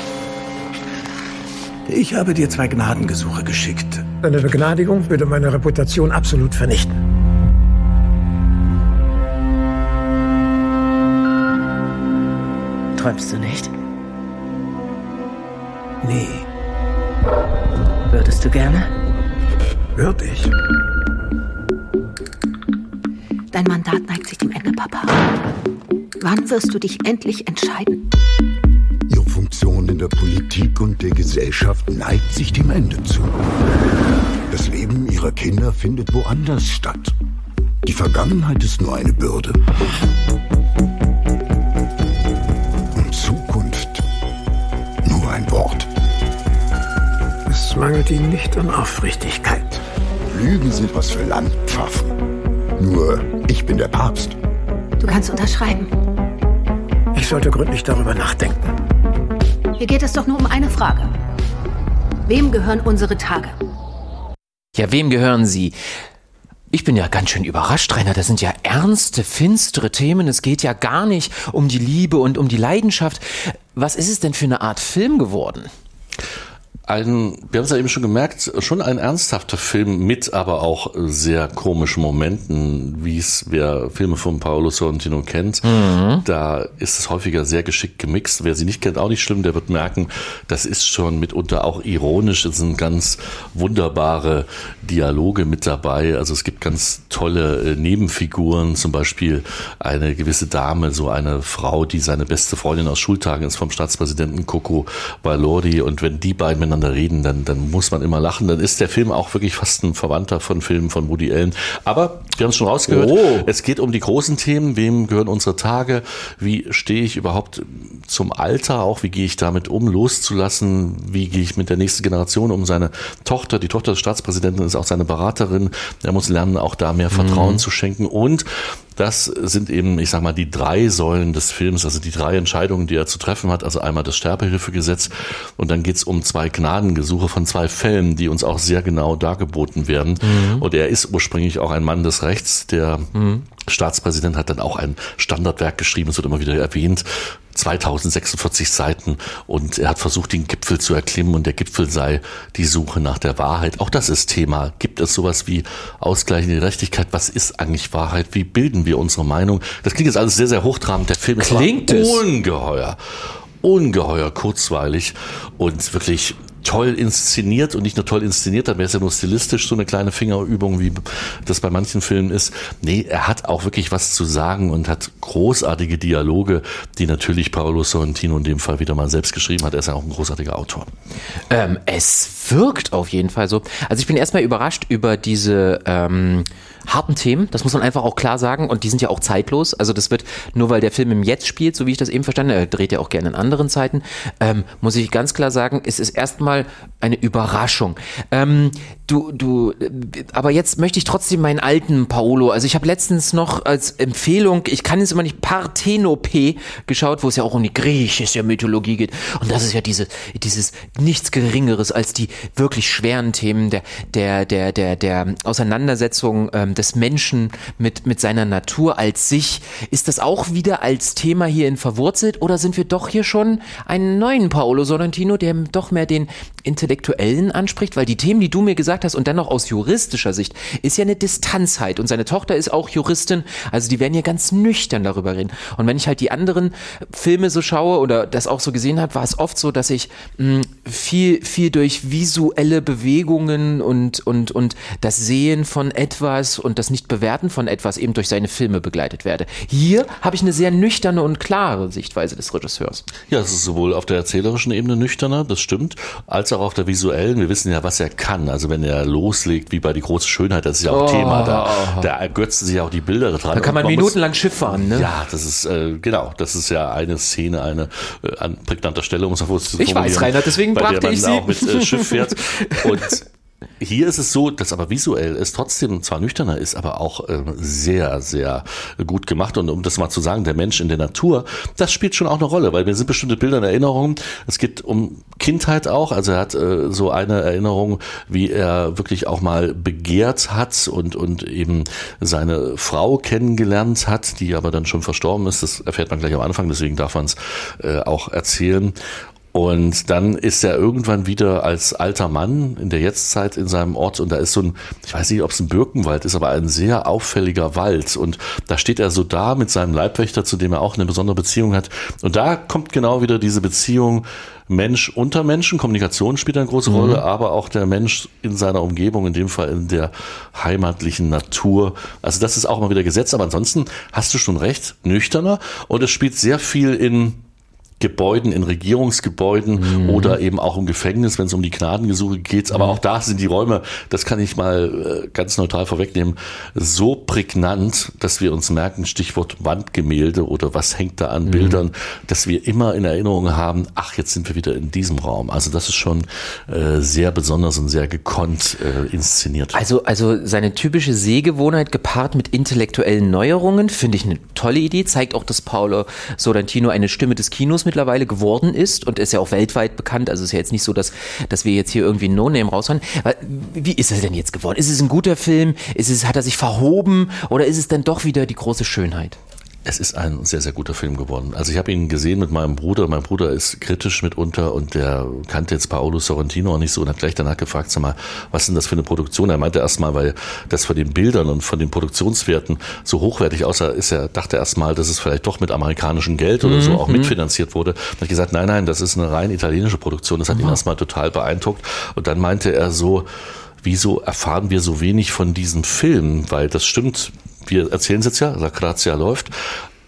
Ich habe dir zwei Gnadengesuche geschickt. Deine Begnadigung würde meine Reputation absolut vernichten. Träumst du nicht? Nie. Würdest du gerne? Würde ich. Dein Mandat neigt sich dem Ende, Papa. Wann wirst du dich endlich entscheiden? Ihre Funktion in der Politik und der Gesellschaft neigt sich dem Ende zu. Das Leben ihrer Kinder findet woanders statt. Die Vergangenheit ist nur eine Bürde. Und Zukunft nur ein Wort. Es mangelt ihnen nicht an Aufrichtigkeit. Lügen sind was für Landpfaffen. Nur, ich bin der Papst. Du kannst unterschreiben. Ich sollte gründlich darüber nachdenken. Hier geht es doch nur um eine Frage. Wem gehören unsere Tage? Ja, wem gehören sie? Ich bin ja ganz schön überrascht, Rainer. Das sind ja ernste, finstere Themen. Es geht ja gar nicht um die Liebe und um die Leidenschaft. Was ist es denn für eine Art Film geworden? Ein, wir haben es ja eben schon gemerkt, schon ein ernsthafter Film mit aber auch sehr komischen Momenten, wie es wer Filme von Paolo Sorrentino kennt. Mhm. Da ist es häufiger sehr geschickt gemixt. Wer sie nicht kennt, auch nicht schlimm, der wird merken, das ist schon mitunter auch ironisch. Es sind ganz wunderbare Dialoge mit dabei. Also es gibt ganz tolle Nebenfiguren, zum Beispiel eine gewisse Dame, so eine Frau, die seine beste Freundin aus Schultagen ist vom Staatspräsidenten Coco Valori. Und wenn die beiden miteinander reden, dann, dann muss man immer lachen. Dann ist der Film auch wirklich fast ein Verwandter von Filmen von Woody Allen. Aber wir haben es schon rausgehört, oh. es geht um die großen Themen. Wem gehören unsere Tage? Wie stehe ich überhaupt zum Alter? Auch wie gehe ich damit um, loszulassen? Wie gehe ich mit der nächsten Generation um? Seine Tochter, die Tochter des Staatspräsidenten ist auch seine Beraterin. Er muss lernen, auch da mehr Vertrauen mhm. zu schenken. Und das sind eben, ich sag mal, die drei Säulen des Films, also die drei Entscheidungen, die er zu treffen hat. Also einmal das Sterbehilfegesetz und dann geht's um zwei Gnadengesuche von zwei Fällen, die uns auch sehr genau dargeboten werden. Mhm. Und er ist ursprünglich auch ein Mann des Rechts. Der mhm. Staatspräsident hat dann auch ein Standardwerk geschrieben, es wird immer wieder erwähnt, zweitausendsechsundvierzig Seiten, und er hat versucht, den Gipfel zu erklimmen, und der Gipfel sei die Suche nach der Wahrheit. Auch das ist Thema. Gibt es sowas wie ausgleichende Gerechtigkeit? Was ist eigentlich Wahrheit? Wie bilden wir unsere Meinung? Das klingt jetzt alles sehr, sehr hochtrabend. Der Film ist ungeheuer, ungeheuer kurzweilig und wirklich toll inszeniert, und nicht nur toll inszeniert, dann wäre es ja nur stilistisch so eine kleine Fingerübung, wie das bei manchen Filmen ist. Nee, er hat auch wirklich was zu sagen und hat großartige Dialoge, die natürlich Paolo Sorrentino in dem Fall wieder mal selbst geschrieben hat. Er ist ja auch ein großartiger Autor. Ähm, es wirkt auf jeden Fall so. Also ich bin erstmal überrascht über diese ähm, harten Themen, das muss man einfach auch klar sagen, und die sind ja auch zeitlos. Also das wird, nur weil der Film im Jetzt spielt, so wie ich das eben verstanden habe, er dreht ja auch gerne in anderen Zeiten, ähm, muss ich ganz klar sagen, es ist erstmal eine Überraschung. Ähm, du, du, aber jetzt möchte ich trotzdem meinen alten Paolo, also ich habe letztens noch als Empfehlung, ich kann jetzt immer nicht, Parthenope geschaut, wo es ja auch um die griechische Mythologie geht, und das ist ja diese, dieses nichts Geringeres als die wirklich schweren Themen der, der, der, der, der Auseinandersetzung ähm, des Menschen mit, mit seiner Natur als sich. Ist das auch wieder als Thema hierin verwurzelt, oder sind wir doch hier schon einen neuen Paolo Sorrentino, der doch mehr den Intellektuellen anspricht? Weil die Themen, die du mir gesagt hast, und dann noch aus juristischer Sicht, ist ja eine Distanzheit, und seine Tochter ist auch Juristin, also die werden ja ganz nüchtern darüber reden. Und wenn ich halt die anderen Filme so schaue oder das auch so gesehen habe, war es oft so, dass ich mh, viel, viel durch visuelle Bewegungen und, und, und das Sehen von etwas und das Nicht-Bewerten von etwas eben durch seine Filme begleitet werde. Hier habe ich eine sehr nüchterne und klare Sichtweise des Regisseurs. Ja, es ist sowohl auf der erzählerischen Ebene nüchterner, das stimmt, als auch auf der visuellen. Wir wissen ja, was er kann. Also wenn er loslegt, wie bei Die große Schönheit, das ist ja auch oh. Thema. Da, da ergötzen sich auch die Bilder dran. Da kann man, man minutenlang muss, Schiff fahren, ne? Ja, das ist, äh, genau, das ist ja eine Szene, eine äh, an prägnanter Stelle, um es auf zu Ich weiß, Reinhard, deswegen brachte ich sie. Auch mit äh, Schiff fährt. Und hier ist es so, dass aber visuell es trotzdem zwar nüchterner ist, aber auch äh, sehr, sehr gut gemacht. Und um das mal zu sagen, der Mensch in der Natur, das spielt schon auch eine Rolle, weil mir sind bestimmte Bilder in Erinnerung. Es geht um Kindheit auch. Also er hat äh, so eine Erinnerung, wie er wirklich auch mal begehrt hat und, und eben seine Frau kennengelernt hat, die aber dann schon verstorben ist. Das erfährt man gleich am Anfang, deswegen darf man es äh, auch erzählen. Und dann ist er irgendwann wieder als alter Mann in der Jetztzeit in seinem Ort, und da ist so ein, ich weiß nicht, ob es ein Birkenwald ist, aber ein sehr auffälliger Wald, und da steht er so da mit seinem Leibwächter, zu dem er auch eine besondere Beziehung hat, und da kommt genau wieder diese Beziehung Mensch unter Menschen, Kommunikation spielt eine große Rolle, mhm. aber auch der Mensch in seiner Umgebung, in dem Fall in der heimatlichen Natur. Also das ist auch mal wieder gesetzt, aber ansonsten hast du schon recht, nüchterner, und es spielt sehr viel in Gebäuden, in Regierungsgebäuden mhm. oder eben auch im Gefängnis, wenn es um die Gnadengesuche geht. Aber mhm. auch da sind die Räume, das kann ich mal ganz neutral vorwegnehmen, so prägnant, dass wir uns merken, Stichwort Wandgemälde oder was hängt da an mhm. Bildern, dass wir immer in Erinnerung haben, ach, jetzt sind wir wieder in diesem Raum. Also das ist schon äh, sehr besonders und sehr gekonnt äh, inszeniert. Also, also seine typische Sehgewohnheit gepaart mit intellektuellen Neuerungen, finde ich eine tolle Idee, zeigt auch, dass Paolo Sorrentino eine Stimme des Kinos mittlerweile geworden ist und ist ja auch weltweit bekannt. Also es ist ja jetzt nicht so, dass, dass wir jetzt hier irgendwie ein No-Name raushauen. Wie ist er denn jetzt geworden? Ist es ein guter Film? Ist es, hat er sich verhoben? Oder ist es dann doch wieder die große Schönheit? Es ist ein sehr, sehr guter Film geworden. Also ich habe ihn gesehen mit meinem Bruder. Mein Bruder ist kritisch mitunter und der kannte jetzt Paolo Sorrentino auch nicht so und hat gleich danach gefragt, sag mal, was ist denn das für eine Produktion? Er meinte erst mal, weil das von den Bildern und von den Produktionswerten so hochwertig aussah, ist er, dachte erst mal, dass es vielleicht doch mit amerikanischem Geld oder so auch mhm. mitfinanziert wurde. Da habe ich gesagt, nein, nein, das ist eine rein italienische Produktion. Das hat mhm. ihn erst mal total beeindruckt. Und dann meinte er so, wieso erfahren wir so wenig von diesem Film? Weil das stimmt, wir erzählen es jetzt ja, La Grazia läuft,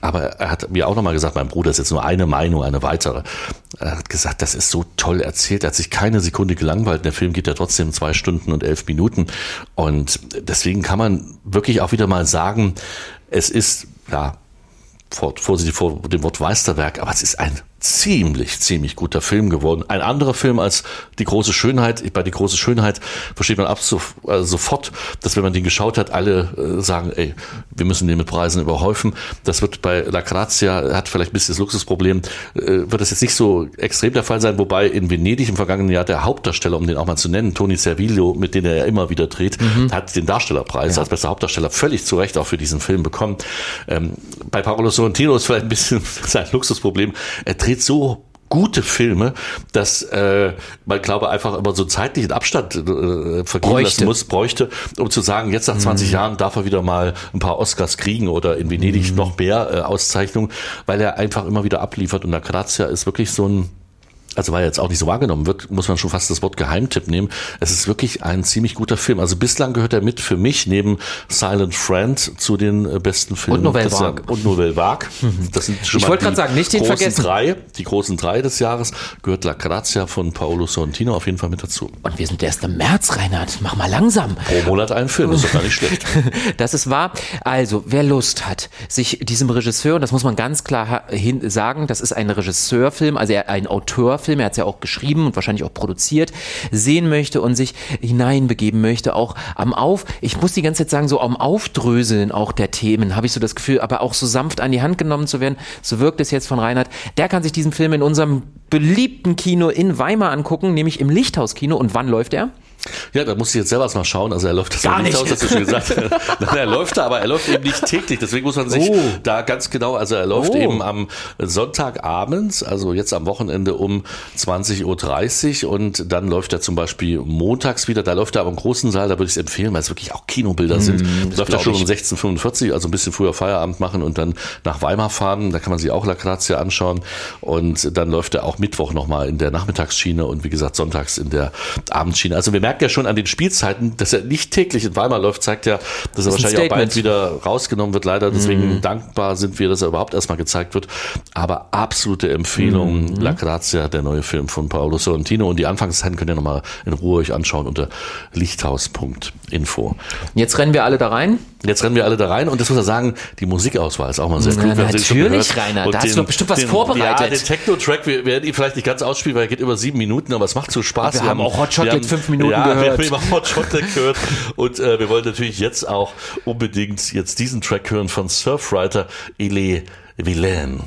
Aber er hat mir auch nochmal gesagt, mein Bruder ist jetzt nur eine Meinung, eine weitere. Er hat gesagt, das ist so toll erzählt, er hat sich keine Sekunde gelangweilt. Der Film geht ja trotzdem zwei Stunden und elf Minuten. Und deswegen kann man wirklich auch wieder mal sagen, es ist, ja, vorsichtig vor dem Wort Meisterwerk, aber es ist ein ziemlich, ziemlich guter Film geworden. Ein anderer Film als Die große Schönheit. Bei Die große Schönheit versteht man ab so, äh, sofort, dass wenn man den geschaut hat, alle äh, sagen, ey, wir müssen den mit Preisen überhäufen. Das wird bei La Grazia, hat vielleicht ein bisschen das Luxusproblem, äh, wird das jetzt nicht so extrem der Fall sein, wobei in Venedig im vergangenen Jahr der Hauptdarsteller, um den auch mal zu nennen, Toni Servillo, mit dem er ja immer wieder dreht, mhm. hat den Darstellerpreis ja. als bester Hauptdarsteller völlig zu Recht auch für diesen Film bekommen. Ähm, bei Paolo Sorrentino ist vielleicht ein bisschen sein Luxusproblem. Er dreht so gute Filme, dass äh, man, glaube einfach immer so zeitlichen Abstand äh, vergehen bräuchte. lassen muss, bräuchte, um zu sagen, jetzt nach zwanzig mhm. Jahren darf er wieder mal ein paar Oscars kriegen oder in Venedig mhm. noch mehr äh, Auszeichnungen, weil er einfach immer wieder abliefert. Und La Grazia ist wirklich so ein, also weil er jetzt auch nicht so wahrgenommen wird, muss man schon fast das Wort Geheimtipp nehmen. Es ist wirklich ein ziemlich guter Film. Also bislang gehört er mit für mich neben Silent Friend zu den besten Filmen. Und Nouvelle Vague. Und Nouvelle Vague. Das sind schon ich wollte gerade sagen, nicht den vergessen. Drei, die großen drei des Jahres gehört La Grazia von Paolo Sorrentino auf jeden Fall mit dazu. Und wir sind erst im März, Reinhard. Mach mal langsam. Pro Monat einen Film, ist doch gar nicht schlecht. Das ist wahr. Also, wer Lust hat, sich diesem Regisseur, und das muss man ganz klar hin sagen, das ist ein Regisseurfilm, also ein Autorfilm, er hat es ja auch geschrieben und wahrscheinlich auch produziert, sehen möchte und sich hineinbegeben möchte, auch am Auf, ich muss die ganze Zeit sagen, so am Aufdröseln auch der Themen, habe ich so das Gefühl, aber auch so sanft an die Hand genommen zu werden, so wirkt es jetzt von Reinhard, der kann sich diesen Film in unserem beliebten Kino in Weimar angucken, nämlich im Lichthauskino. Und wann läuft er? Ja, da muss ich jetzt selber erst mal schauen. Also er läuft das Gar nicht aus, hast du schon gesagt. Nein, er läuft da, aber er läuft eben nicht täglich. Deswegen muss man sich oh. da ganz genau, also er läuft oh. eben am Sonntagabends, also jetzt am Wochenende um zwanzig Uhr dreißig und dann läuft er zum Beispiel montags wieder. Da läuft er aber im großen Saal, da würde ich es empfehlen, weil es wirklich auch Kinobilder mm, sind. Da läuft er schon um sechzehn Uhr fünfundvierzig, also ein bisschen früher Feierabend machen und dann nach Weimar fahren. Da kann man sich auch La Grazia anschauen. Und dann läuft er auch Mittwoch nochmal in der Nachmittagsschiene und wie gesagt sonntags in der Abendschiene. Also wir merken ja schon an den Spielzeiten, dass er nicht täglich in Weimar läuft, zeigt ja, dass er das wahrscheinlich auch bald wieder rausgenommen wird. Leider, deswegen mm. dankbar sind wir, dass er überhaupt erstmal gezeigt wird. Aber absolute Empfehlung, mm. La Grazia, der neue Film von Paolo Sorrentino. Und die Anfangszeiten könnt ihr nochmal in Ruhe euch anschauen unter lichthaus punkt info. Jetzt rennen wir alle da rein. Jetzt rennen wir alle da rein und das muss ich sagen, die Musikauswahl ist auch mal sehr ja, klug. Natürlich, Rainer, da hast du doch bestimmt was den, vorbereitet. Ja, den Techno-Track, wir werden ihn vielleicht nicht ganz ausspielen, weil er geht über sieben Minuten, aber es macht so Spaß. Wir, wir haben auch Hot Chocolate fünf Minuten ja, gehört. Ja, wir haben Hot Chocolate gehört und äh, wir wollen natürlich jetzt auch unbedingt jetzt diesen Track hören von Surfrider Il est vilain.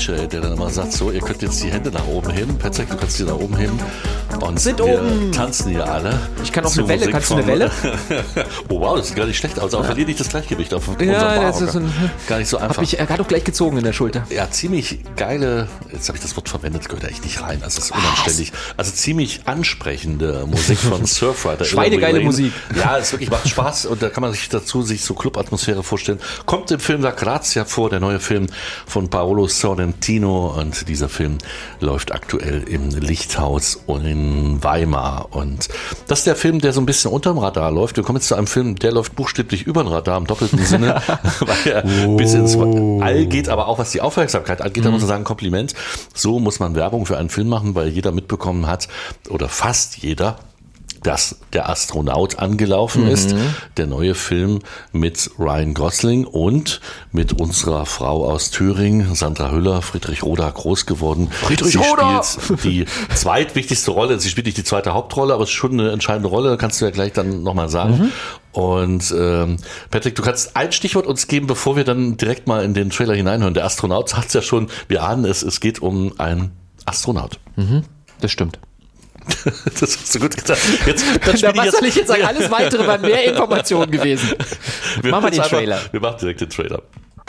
D J, der dann immer sagt, so, ihr könnt jetzt die Hände nach oben heben. Patrick, du kannst die nach oben heben. Und Sind wir oben. tanzen hier alle. Ich kann auch eine Welle. Kannst du eine Welle? Oh wow, das sieht gar nicht schlecht aus. Aber verliert nicht das Gleichgewicht auf unserem Ja, das ist ein, gar nicht so einfach. Hab mich gerade auch gleich gezogen in der Schulter. Ja, ziemlich geile, jetzt habe ich das Wort verwendet, gehört eigentlich nicht rein, also das ist unanständig. Also ziemlich ansprechende Musik von Surfrider. Schweinegeile Musik. Ja, es wirklich macht Spaß und da kann man sich dazu sich so Clubatmosphäre vorstellen. Kommt im Film La Grazia vor, der neue Film von Paolo Sorrentino, und dieser Film läuft aktuell im Lichthaus in Weimar, und das ist der Film, der so ein bisschen unterm Radar läuft. Wir kommen jetzt zu einem Film, der läuft buchstäblich über den Radar im doppelten Sinne, weil er oh. bis ins All geht, aber auch was die Aufmerksamkeit angeht, mhm. da muss man sagen, Kompliment. So muss man Werbung für einen Film machen, weil jeder mitbekommen hat, oder fast jeder, dass der Astronaut angelaufen mhm. ist. Der neue Film mit Ryan Gosling und mit unserer Frau aus Thüringen, Sandra Hüller, Friedrich Roda, groß geworden. Friedrich Sie Roda! spielt die zweitwichtigste Rolle. Sie spielt nicht die zweite Hauptrolle, aber es ist schon eine entscheidende Rolle. Kannst du ja gleich dann nochmal sagen. Mhm. Und ähm, Patrick, du kannst ein Stichwort uns geben, bevor wir dann direkt mal in den Trailer hineinhören. Der Astronaut sagt es ja schon, wir ahnen es, es geht um einen Astronaut. Mhm. Das stimmt. Das hast du gut gesagt. Jetzt, da, was soll ich jetzt sagen? Alles weitere war mehr Informationen gewesen. Wir machen wir den einfach, Trailer. Wir machen direkt den Trailer.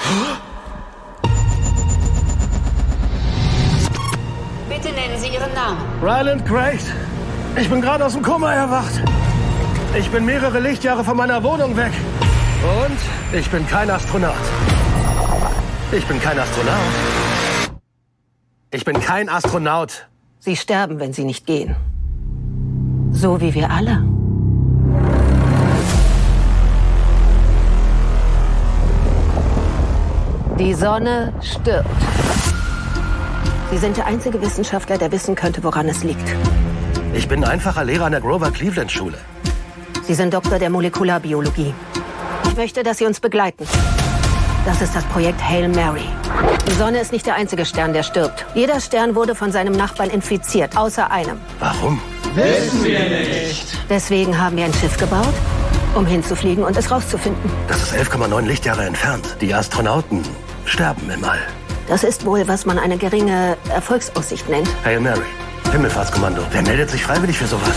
Bitte nennen Sie Ihren Namen. Ryland Craig. Ich bin gerade aus dem Koma erwacht. Ich bin mehrere Lichtjahre von meiner Wohnung weg. Und ich bin kein Astronaut. Ich bin kein Astronaut. Ich bin kein Astronaut. Sie sterben, wenn sie nicht gehen. So wie wir alle. Die Sonne stirbt. Sie sind der einzige Wissenschaftler, der wissen könnte, woran es liegt. Ich bin einfacher Lehrer an der Grover Cleveland Schule. Sie sind Doktor der Molekularbiologie. Ich möchte, dass Sie uns begleiten. Das ist das Projekt Hail Mary. Die Sonne ist nicht der einzige Stern, der stirbt. Jeder Stern wurde von seinem Nachbarn infiziert, außer einem. Warum? Wissen wir nicht. Deswegen haben wir ein Schiff gebaut, um hinzufliegen und es rauszufinden. Das ist elf Komma neun Lichtjahre entfernt. Die Astronauten sterben im All. Das ist wohl, was man eine geringe Erfolgsaussicht nennt. Hail Mary, Himmelfahrtskommando. Wer meldet sich freiwillig für sowas?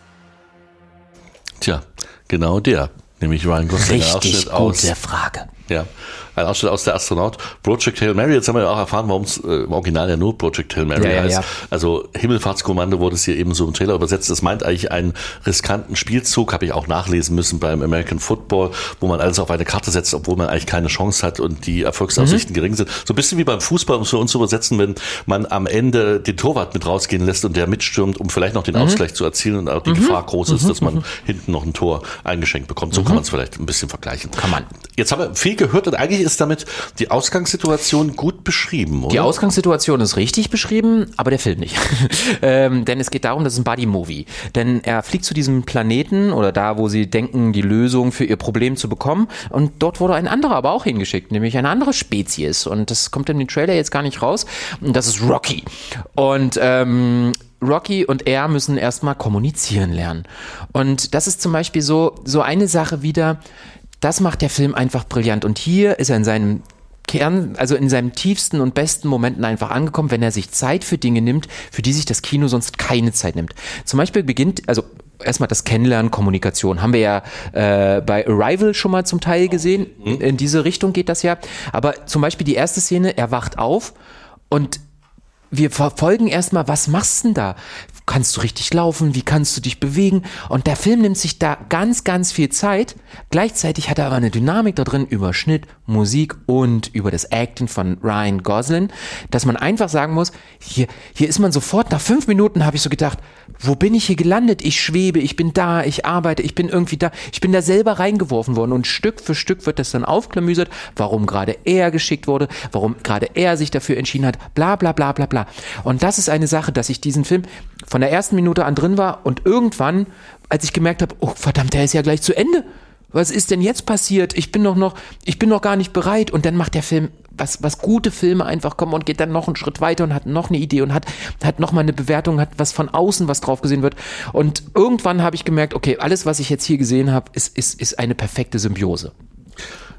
Tja, genau der. Nämlich Ryan Gosling. Richtig gute Frage. Ja, ein Ausschnitt aus der Astronaut. Project Hail Mary, jetzt haben wir ja auch erfahren, warum es äh, im Original ja nur Project Hail Mary ja, heißt. Ja, ja. Also Himmelfahrtskommando wurde es hier eben so im Trailer übersetzt. Das meint eigentlich einen riskanten Spielzug, habe ich auch nachlesen müssen beim American Football, wo man alles auf eine Karte setzt, obwohl man eigentlich keine Chance hat und die Erfolgsaussichten mhm. gering sind. So ein bisschen wie beim Fußball, um es für uns zu übersetzen, wenn man am Ende den Torwart mit rausgehen lässt und der mitstürmt, um vielleicht noch den mhm. Ausgleich zu erzielen und auch die mhm. Gefahr groß ist, dass man mhm. hinten noch ein Tor eingeschenkt bekommt. So mhm. kann man es vielleicht ein bisschen vergleichen. Kann man. Jetzt haben wir viel gehört und eigentlich ist damit die Ausgangssituation gut beschrieben, oder? Die Ausgangssituation ist richtig beschrieben, aber der Film nicht. ähm, denn es geht darum, das ist ein Buddy-Movie. Denn er fliegt zu diesem Planeten oder da, wo sie denken, die Lösung für ihr Problem zu bekommen. Und dort wurde ein anderer aber auch hingeschickt, nämlich eine andere Spezies. Und das kommt in den Trailer jetzt gar nicht raus. Und das ist Rocky. Und ähm, Rocky und er müssen erstmal kommunizieren lernen. Und das ist zum Beispiel so, so eine Sache wieder. Das macht der Film einfach brillant. Und hier ist er in seinem Kern, also in seinen tiefsten und besten Momenten einfach angekommen, wenn er sich Zeit für Dinge nimmt, für die sich das Kino sonst keine Zeit nimmt. Zum Beispiel beginnt, also erstmal das Kennenlernen, Kommunikation. Haben wir ja äh, bei Arrival schon mal zum Teil gesehen. In diese Richtung geht das ja. Aber zum Beispiel die erste Szene, er wacht auf und wir verfolgen erstmal, was machst du denn da? Kannst du richtig laufen? Wie kannst du dich bewegen? Und der Film nimmt sich da ganz, ganz viel Zeit. Gleichzeitig hat er aber eine Dynamik da drin über Schnitt, Musik und über das Acting von Ryan Gosling, dass man einfach sagen muss, hier, hier ist man sofort, nach fünf Minuten habe ich so gedacht, wo bin ich hier gelandet? Ich schwebe, ich bin da, ich arbeite, ich bin irgendwie da. Ich bin da selber reingeworfen worden und Stück für Stück wird das dann aufklamüsert, warum gerade er geschickt wurde, warum gerade er sich dafür entschieden hat, bla bla bla bla bla. Und das ist eine Sache, dass ich diesen Film von der ersten Minute an drin war und irgendwann, als ich gemerkt habe, oh verdammt, der ist ja gleich zu Ende. Was ist denn jetzt passiert? Ich bin noch noch, ich bin noch gar nicht bereit. Und dann macht der Film, was, was gute Filme einfach kommen und geht dann noch einen Schritt weiter und hat noch eine Idee und hat, hat noch mal eine Bewertung, hat was von außen, was drauf gesehen wird. Und irgendwann habe ich gemerkt, okay, alles, was ich jetzt hier gesehen habe, ist, ist, ist eine perfekte Symbiose.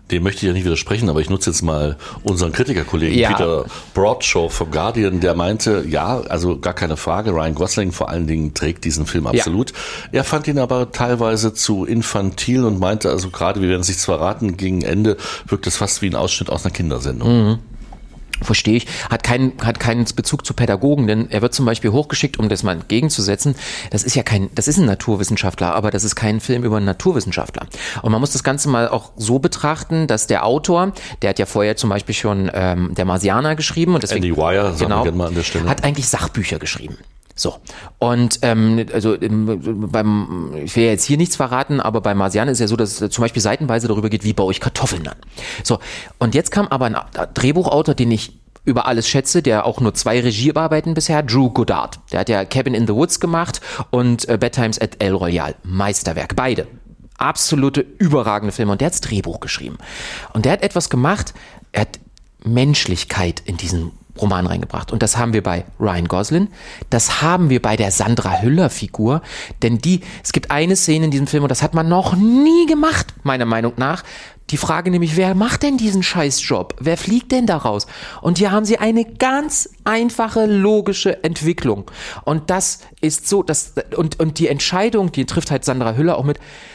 dem möchte ich ja nicht widersprechen, aber ich nutze jetzt mal unseren Kritikerkollegen Ja. Peter Bradshaw vom Guardian, der meinte, ja, also gar keine Frage, Ryan Gosling vor allen Dingen trägt diesen Film absolut. Ja. Er fand ihn aber teilweise zu infantil und meinte, also gerade, wir werden es nicht verraten, gegen Ende wirkt es fast wie ein Ausschnitt aus einer Kindersendung. Mhm. Verstehe ich, hat keinen, hat keinen Bezug zu Pädagogen, denn er wird zum Beispiel hochgeschickt, um das mal entgegenzusetzen. Das ist ja kein, das ist ein Naturwissenschaftler, aber das ist kein Film über einen Naturwissenschaftler. Und man muss das Ganze mal auch so betrachten, dass der Autor, der hat ja vorher zum Beispiel schon ähm, der Marsianer geschrieben und deswegen Andy Weir, sagen genau, wir gerne mal an der Stelle. hat eigentlich Sachbücher geschrieben. So, und ähm, also im, beim, ich will ja jetzt hier nichts verraten, aber bei Marsianer ist ja so, dass es zum Beispiel seitenweise darüber geht, wie baue ich Kartoffeln an. So, und jetzt kam aber ein Drehbuchautor, den ich über alles schätze, der auch nur zwei Regiearbeiten bisher hat, Drew Goddard. Der hat ja Cabin in the Woods gemacht und äh, Bad Times at El Royale. Meisterwerk, beide. Absolute überragende Filme und der hat das Drehbuch geschrieben. Und der hat etwas gemacht, er hat Menschlichkeit in diesen Roman reingebracht. Und das haben wir bei Ryan Gosling, das haben wir bei der Sandra Hüller-Figur, denn die, es gibt eine Szene in diesem Film und das hat man noch nie gemacht, meiner Meinung nach. Die Frage nämlich, wer macht denn diesen Scheißjob? Wer fliegt denn da raus? Und hier haben sie eine ganz einfache, logische Entwicklung. Und das ist so, das, und, und die Entscheidung, die trifft halt Sandra Hüller auch mit,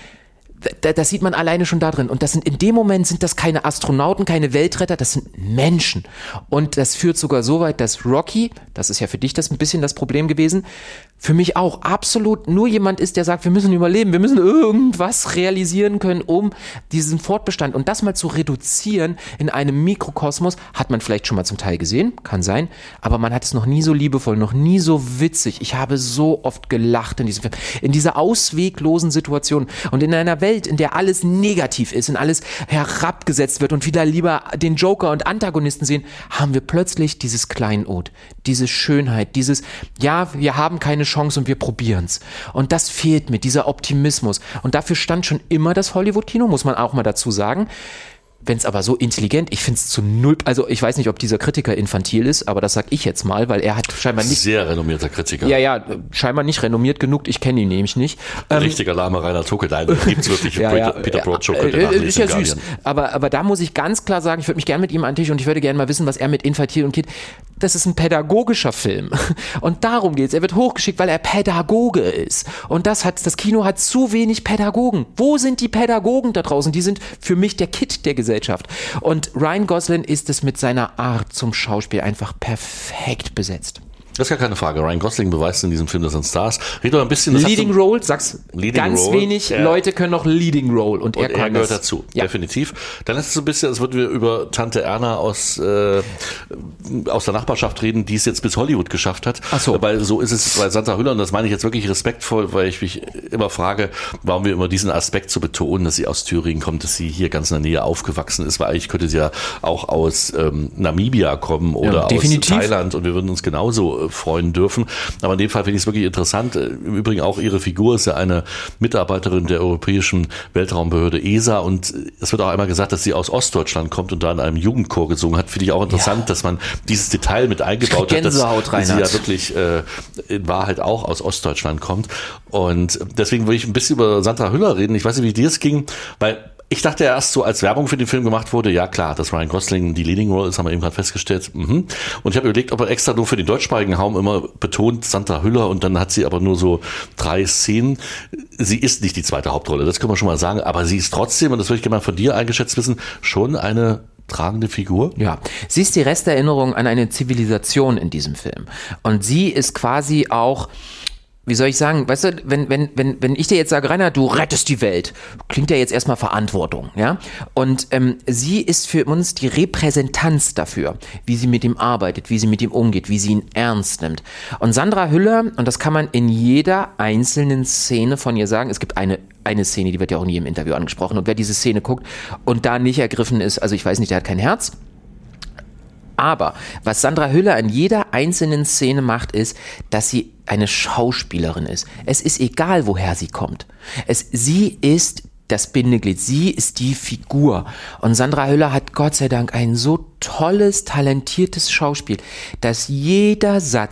das sieht man alleine schon da drin. Und das sind in dem Moment sind das keine Astronauten, keine Weltretter, das sind Menschen. Und das führt sogar so weit, dass Rocky, das ist ja für dich das ein bisschen das Problem gewesen, für mich auch absolut nur jemand ist, der sagt, wir müssen überleben, wir müssen irgendwas realisieren können, um diesen Fortbestand und das mal zu reduzieren in einem Mikrokosmos, hat man vielleicht schon mal zum Teil gesehen, kann sein, aber man hat es noch nie so liebevoll, noch nie so witzig. Ich habe so oft gelacht in diesem Film, in dieser ausweglosen Situation und in einer Welt, in der alles negativ ist, in alles herabgesetzt wird und wieder lieber den Joker und Antagonisten sehen, haben wir plötzlich dieses Kleinod, diese Schönheit, dieses, ja, wir haben keine Chance und wir probieren's. Und das fehlt mir, dieser Optimismus. Und dafür stand schon immer das Hollywood-Kino, muss man auch mal dazu sagen. Wenn es aber so intelligent, ich finde es zu null, also ich weiß nicht, ob dieser Kritiker infantil ist, aber das sag ich jetzt mal, weil er hat scheinbar nicht... Sehr renommierter Kritiker. Ja, ja, scheinbar nicht renommiert genug, ich kenne ihn nämlich nicht. Richtiger lahmer Rainer Tucke, da gibt's wirklich ja, Peter, ja, Peter Bradshaw. Äh, ist ja süß, aber, aber da muss ich ganz klar sagen, ich würde mich gerne mit ihm an den Tisch und ich würde gerne mal wissen, was er mit infantil und Kind... Das ist ein pädagogischer Film. Und darum geht's. Er wird hochgeschickt, weil er Pädagoge ist. Und das hat, das Kino hat zu wenig Pädagogen. Wo sind die Pädagogen da draußen? Die sind für mich der Kitt der Gesellschaft. Und Ryan Gosling ist es mit seiner Art zum Schauspiel einfach perfekt besetzt. Das ist gar keine Frage. Ryan Gosling beweist in diesem Film, dass er ein Star ist. Red doch ein bisschen. Das Leading du, Role, sag's. Leading ganz Role, wenig er, Leute können noch Leading Role und, und er, er kann gehört das. dazu, ja. Definitiv. Dann ist es so ein bisschen, als würden wir über Tante Erna aus äh, aus der Nachbarschaft reden, die es jetzt bis Hollywood geschafft hat. Ach so. Weil so ist es bei Sandra Hüller und das meine ich jetzt wirklich respektvoll, weil ich mich immer frage, warum wir immer diesen Aspekt zu betonen, dass sie aus Thüringen kommt, dass sie hier ganz in der Nähe aufgewachsen ist, weil eigentlich könnte sie ja auch aus ähm, Namibia kommen oder ja, definitiv. aus Thailand und wir würden uns genauso äh, freuen dürfen. Aber in dem Fall finde ich es wirklich interessant. Im Übrigen auch ihre Figur ist ja eine Mitarbeiterin der Europäischen Weltraumbehörde E S A und es wird auch einmal gesagt, dass sie aus Ostdeutschland kommt und da in einem Jugendchor gesungen hat. Finde ich auch interessant, ja. dass man dieses Detail mit eingebaut hat, dass sie ja wirklich äh, in Wahrheit auch aus Ostdeutschland kommt. Und deswegen würde ich ein bisschen über Sandra Hüller reden. Ich weiß nicht, wie dir es ging, weil ich dachte erst so, als Werbung für den Film gemacht wurde, ja klar, dass Ryan Gosling die Leading Role ist, haben wir eben gerade festgestellt. Mhm. Und ich habe überlegt, ob er extra nur für den deutschsprachigen Raum immer betont Sandra Hüller und dann hat sie aber nur so drei Szenen. Sie ist nicht die zweite Hauptrolle, das können wir schon mal sagen, aber sie ist trotzdem, und das würde ich gerne mal von dir eingeschätzt wissen, schon eine tragende Figur. Ja, sie ist die Resterinnerung an eine Zivilisation in diesem Film. Und sie ist quasi auch... Wie soll ich sagen, weißt du, wenn, wenn, wenn, wenn ich dir jetzt sage, Rainer, du rettest die Welt, klingt ja jetzt erstmal Verantwortung, ja? Und ähm, sie ist für uns die Repräsentanz dafür, wie sie mit ihm arbeitet, wie sie mit ihm umgeht, wie sie ihn ernst nimmt. Und Sandra Hüller, und das kann man in jeder einzelnen Szene von ihr sagen, es gibt eine eine Szene, die wird ja auch in jedem Interview angesprochen, und wer diese Szene guckt und da nicht ergriffen ist, also ich weiß nicht, der hat kein Herz. Aber was Sandra Hüller in jeder einzelnen Szene macht, ist, dass sie eine Schauspielerin ist. Es ist egal, woher sie kommt. Es, sie ist das Bindeglied, sie ist die Figur. Und Sandra Hüller hat Gott sei Dank ein so tolles, talentiertes Schauspiel, dass jeder Satz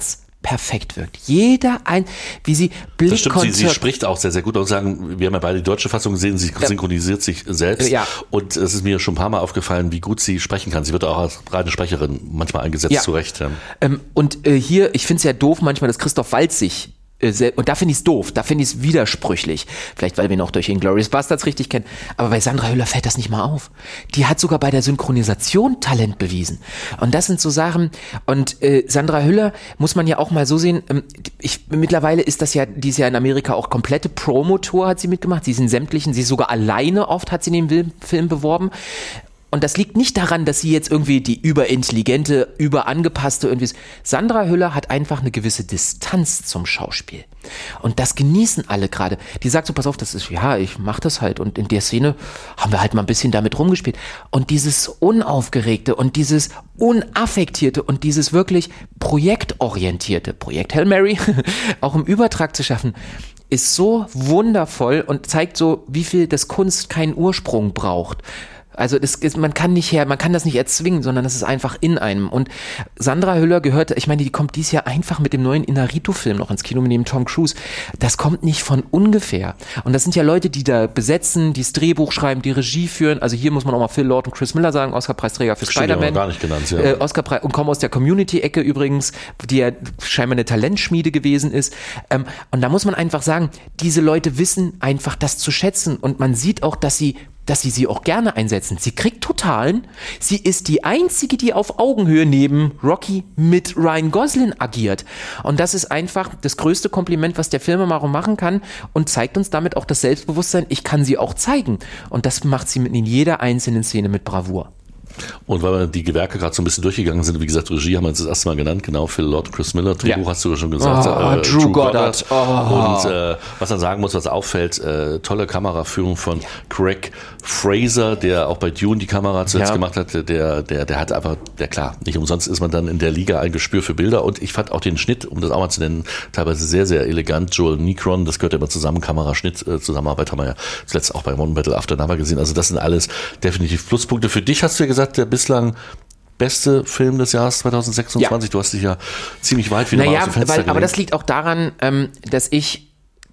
perfekt wirkt. Jeder ein, wie sie Das stimmt, sie, sie Blickkontakt. spricht auch sehr, sehr gut. Und sagen, wir haben ja beide die deutsche Fassung gesehen, sie synchronisiert sich selbst. Ja. Und es ist mir schon ein paar Mal aufgefallen, wie gut sie sprechen kann. Sie wird auch als reine Sprecherin manchmal eingesetzt, Ja. zu Recht. Ja. Ähm, und äh, hier, ich finde es ja doof manchmal, dass Christoph Waltz sich und da finde ich es doof, da finde ich es widersprüchlich. Vielleicht, weil wir ihn auch durch Inglourious Basterds richtig kennen. Aber bei Sandra Hüller fällt das nicht mal auf. Die hat sogar bei der Synchronisation Talent bewiesen. Und das sind so Sachen. Und äh, Sandra Hüller muss man ja auch mal so sehen. Ähm, ich, mittlerweile ist das ja, die ist ja in Amerika auch komplette Promotour hat sie mitgemacht. Sie ist in sämtlichen, sie ist sogar alleine oft hat sie in dem Film beworben. Und das liegt nicht daran, dass sie jetzt irgendwie die überintelligente, überangepasste irgendwie ist. Sandra Hüller hat einfach eine gewisse Distanz zum Schauspiel. Und das genießen alle gerade. Die sagt so, pass auf, das ist, ja, ich mach das halt. Und in der Szene haben wir halt mal ein bisschen damit rumgespielt. Und dieses Unaufgeregte und dieses Unaffektierte und dieses wirklich projektorientierte, Projekt Hail Mary, auch im Übertrag zu schaffen, ist so wundervoll und zeigt so, wie viel das Kunst keinen Ursprung braucht. Also das ist, man kann nicht her, man kann das nicht erzwingen, sondern das ist einfach in einem. Und Sandra Hüller gehört, ich meine, die kommt dieses Jahr einfach mit dem neuen Inarritu-Film noch ins Kino mit dem Tom Cruise. Das kommt nicht von ungefähr. Und das sind ja Leute, die da besetzen, die das Drehbuch schreiben, die Regie führen. Also hier muss man auch mal Phil Lord und Chris Miller sagen, Oscar-Preisträger für Stimmt, Spider-Man. gar nicht genannt, ja. Äh, Oscar-Preis und kommen aus der Community-Ecke übrigens, die ja scheinbar eine Talentschmiede gewesen ist. Ähm, und da muss man einfach sagen, diese Leute wissen einfach das zu schätzen. Und man sieht auch, dass sie dass sie sie auch gerne einsetzen. Sie kriegt Totalen. Sie ist die einzige, die auf Augenhöhe neben Rocky mit Ryan Gosling agiert. Und das ist einfach das größte Kompliment, was der Filmemacher machen kann und zeigt uns damit auch das Selbstbewusstsein, ich kann sie auch zeigen. Und das macht sie in jeder einzelnen Szene mit Bravour. Und weil die Gewerke gerade so ein bisschen durchgegangen sind, wie gesagt, Regie haben wir jetzt das erste Mal genannt, genau, Phil Lord, Chris Miller, Drehbuch Ja. hast du ja schon gesagt. Oh, äh, Drew, Drew Goddard. Goddard. Oh. Und äh, was man sagen muss, was auffällt, äh, tolle Kameraführung von Craig Fraser, der auch bei Dune die Kamera zuletzt Ja. gemacht hat, der, der, der hat einfach, der klar, nicht umsonst ist man dann in der Liga ein Gespür für Bilder und ich fand auch den Schnitt, um das auch mal zu nennen, teilweise sehr, sehr elegant. Joel Necron, das gehört ja immer zusammen, Kameraschnitt, äh, Zusammenarbeit haben wir ja zuletzt auch bei One Battle After Another gesehen, also das sind alles definitiv Pluspunkte. Für dich hast du ja gesagt, der bislang beste Film des Jahres zwanzig sechsundzwanzig. Ja. Du hast dich ja ziemlich weit wieder naja, mal aus dem Fenster weil, gelegt. aber das liegt auch daran, ähm, dass ich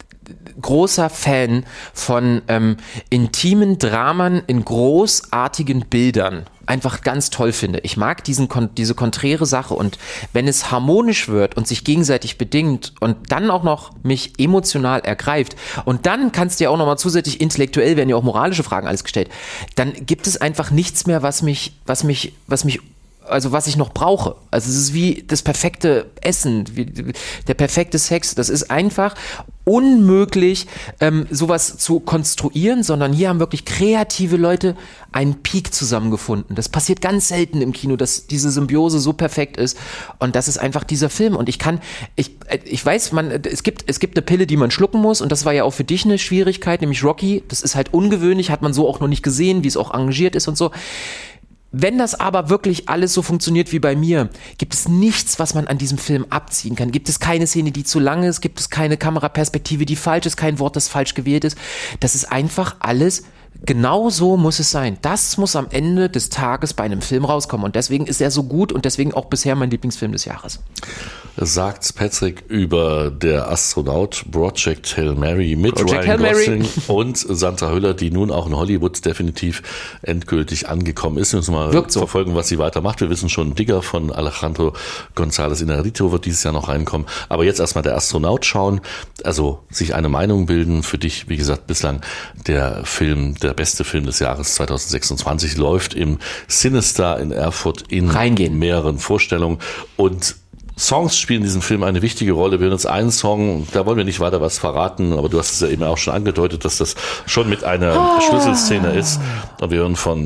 großer Fan von ähm, intimen Dramen in großartigen Bildern einfach ganz toll finde. Ich mag diesen diese konträre Sache und wenn es harmonisch wird und sich gegenseitig bedingt und dann auch noch mich emotional ergreift und dann kannst du ja auch noch mal zusätzlich intellektuell werden ja auch moralische Fragen alles gestellt, dann gibt es einfach nichts mehr, was mich was mich was mich also was ich noch brauche. Also es ist wie das perfekte Essen, wie der perfekte Sex. Das ist einfach unmöglich, ähm, sowas zu konstruieren, sondern hier haben wirklich kreative Leute einen Peak zusammengefunden. Das passiert ganz selten im Kino, dass diese Symbiose so perfekt ist. Und das ist einfach dieser Film. Und ich kann, ich, ich weiß, man, es gibt, es gibt eine Pille, die man schlucken muss. Und das war ja auch für dich eine Schwierigkeit, nämlich Rocky. Das ist halt ungewöhnlich, hat man so auch noch nicht gesehen, wie es auch arrangiert ist und so. Wenn das aber wirklich alles so funktioniert wie bei mir, gibt es nichts, was man an diesem Film abziehen kann. Gibt es keine Szene, die zu lang ist, gibt es keine Kameraperspektive, die falsch ist, kein Wort, das falsch gewählt ist. Das ist einfach alles, genau so muss es sein. Das muss am Ende des Tages bei einem Film rauskommen. Und deswegen ist er so gut und deswegen auch bisher mein Lieblingsfilm des Jahres. Sagt Patrick über der Astronaut Project Hail Mary mit Project Ryan Hail Gosling Mary. und Sandra Hüller, die nun auch in Hollywood definitiv endgültig angekommen ist. Wir müssen mal Wirkt so. verfolgen, was sie weitermacht. Wir wissen schon, Digger von Alejandro González Iñárritu wird dieses Jahr noch reinkommen. Aber jetzt erstmal der Astronaut schauen, also sich eine Meinung bilden. Für dich, wie gesagt, bislang der Film, der beste Film des Jahres zwanzig sechsundzwanzig läuft im Cinestar in Erfurt in Reingehen. mehreren Vorstellungen und Songs spielen in diesem Film eine wichtige Rolle. Wir hören uns einen Song, da wollen wir nicht weiter was verraten, aber du hast es ja eben auch schon angedeutet, dass das schon mit einer ah. Schlüsselszene ist. Und wir hören von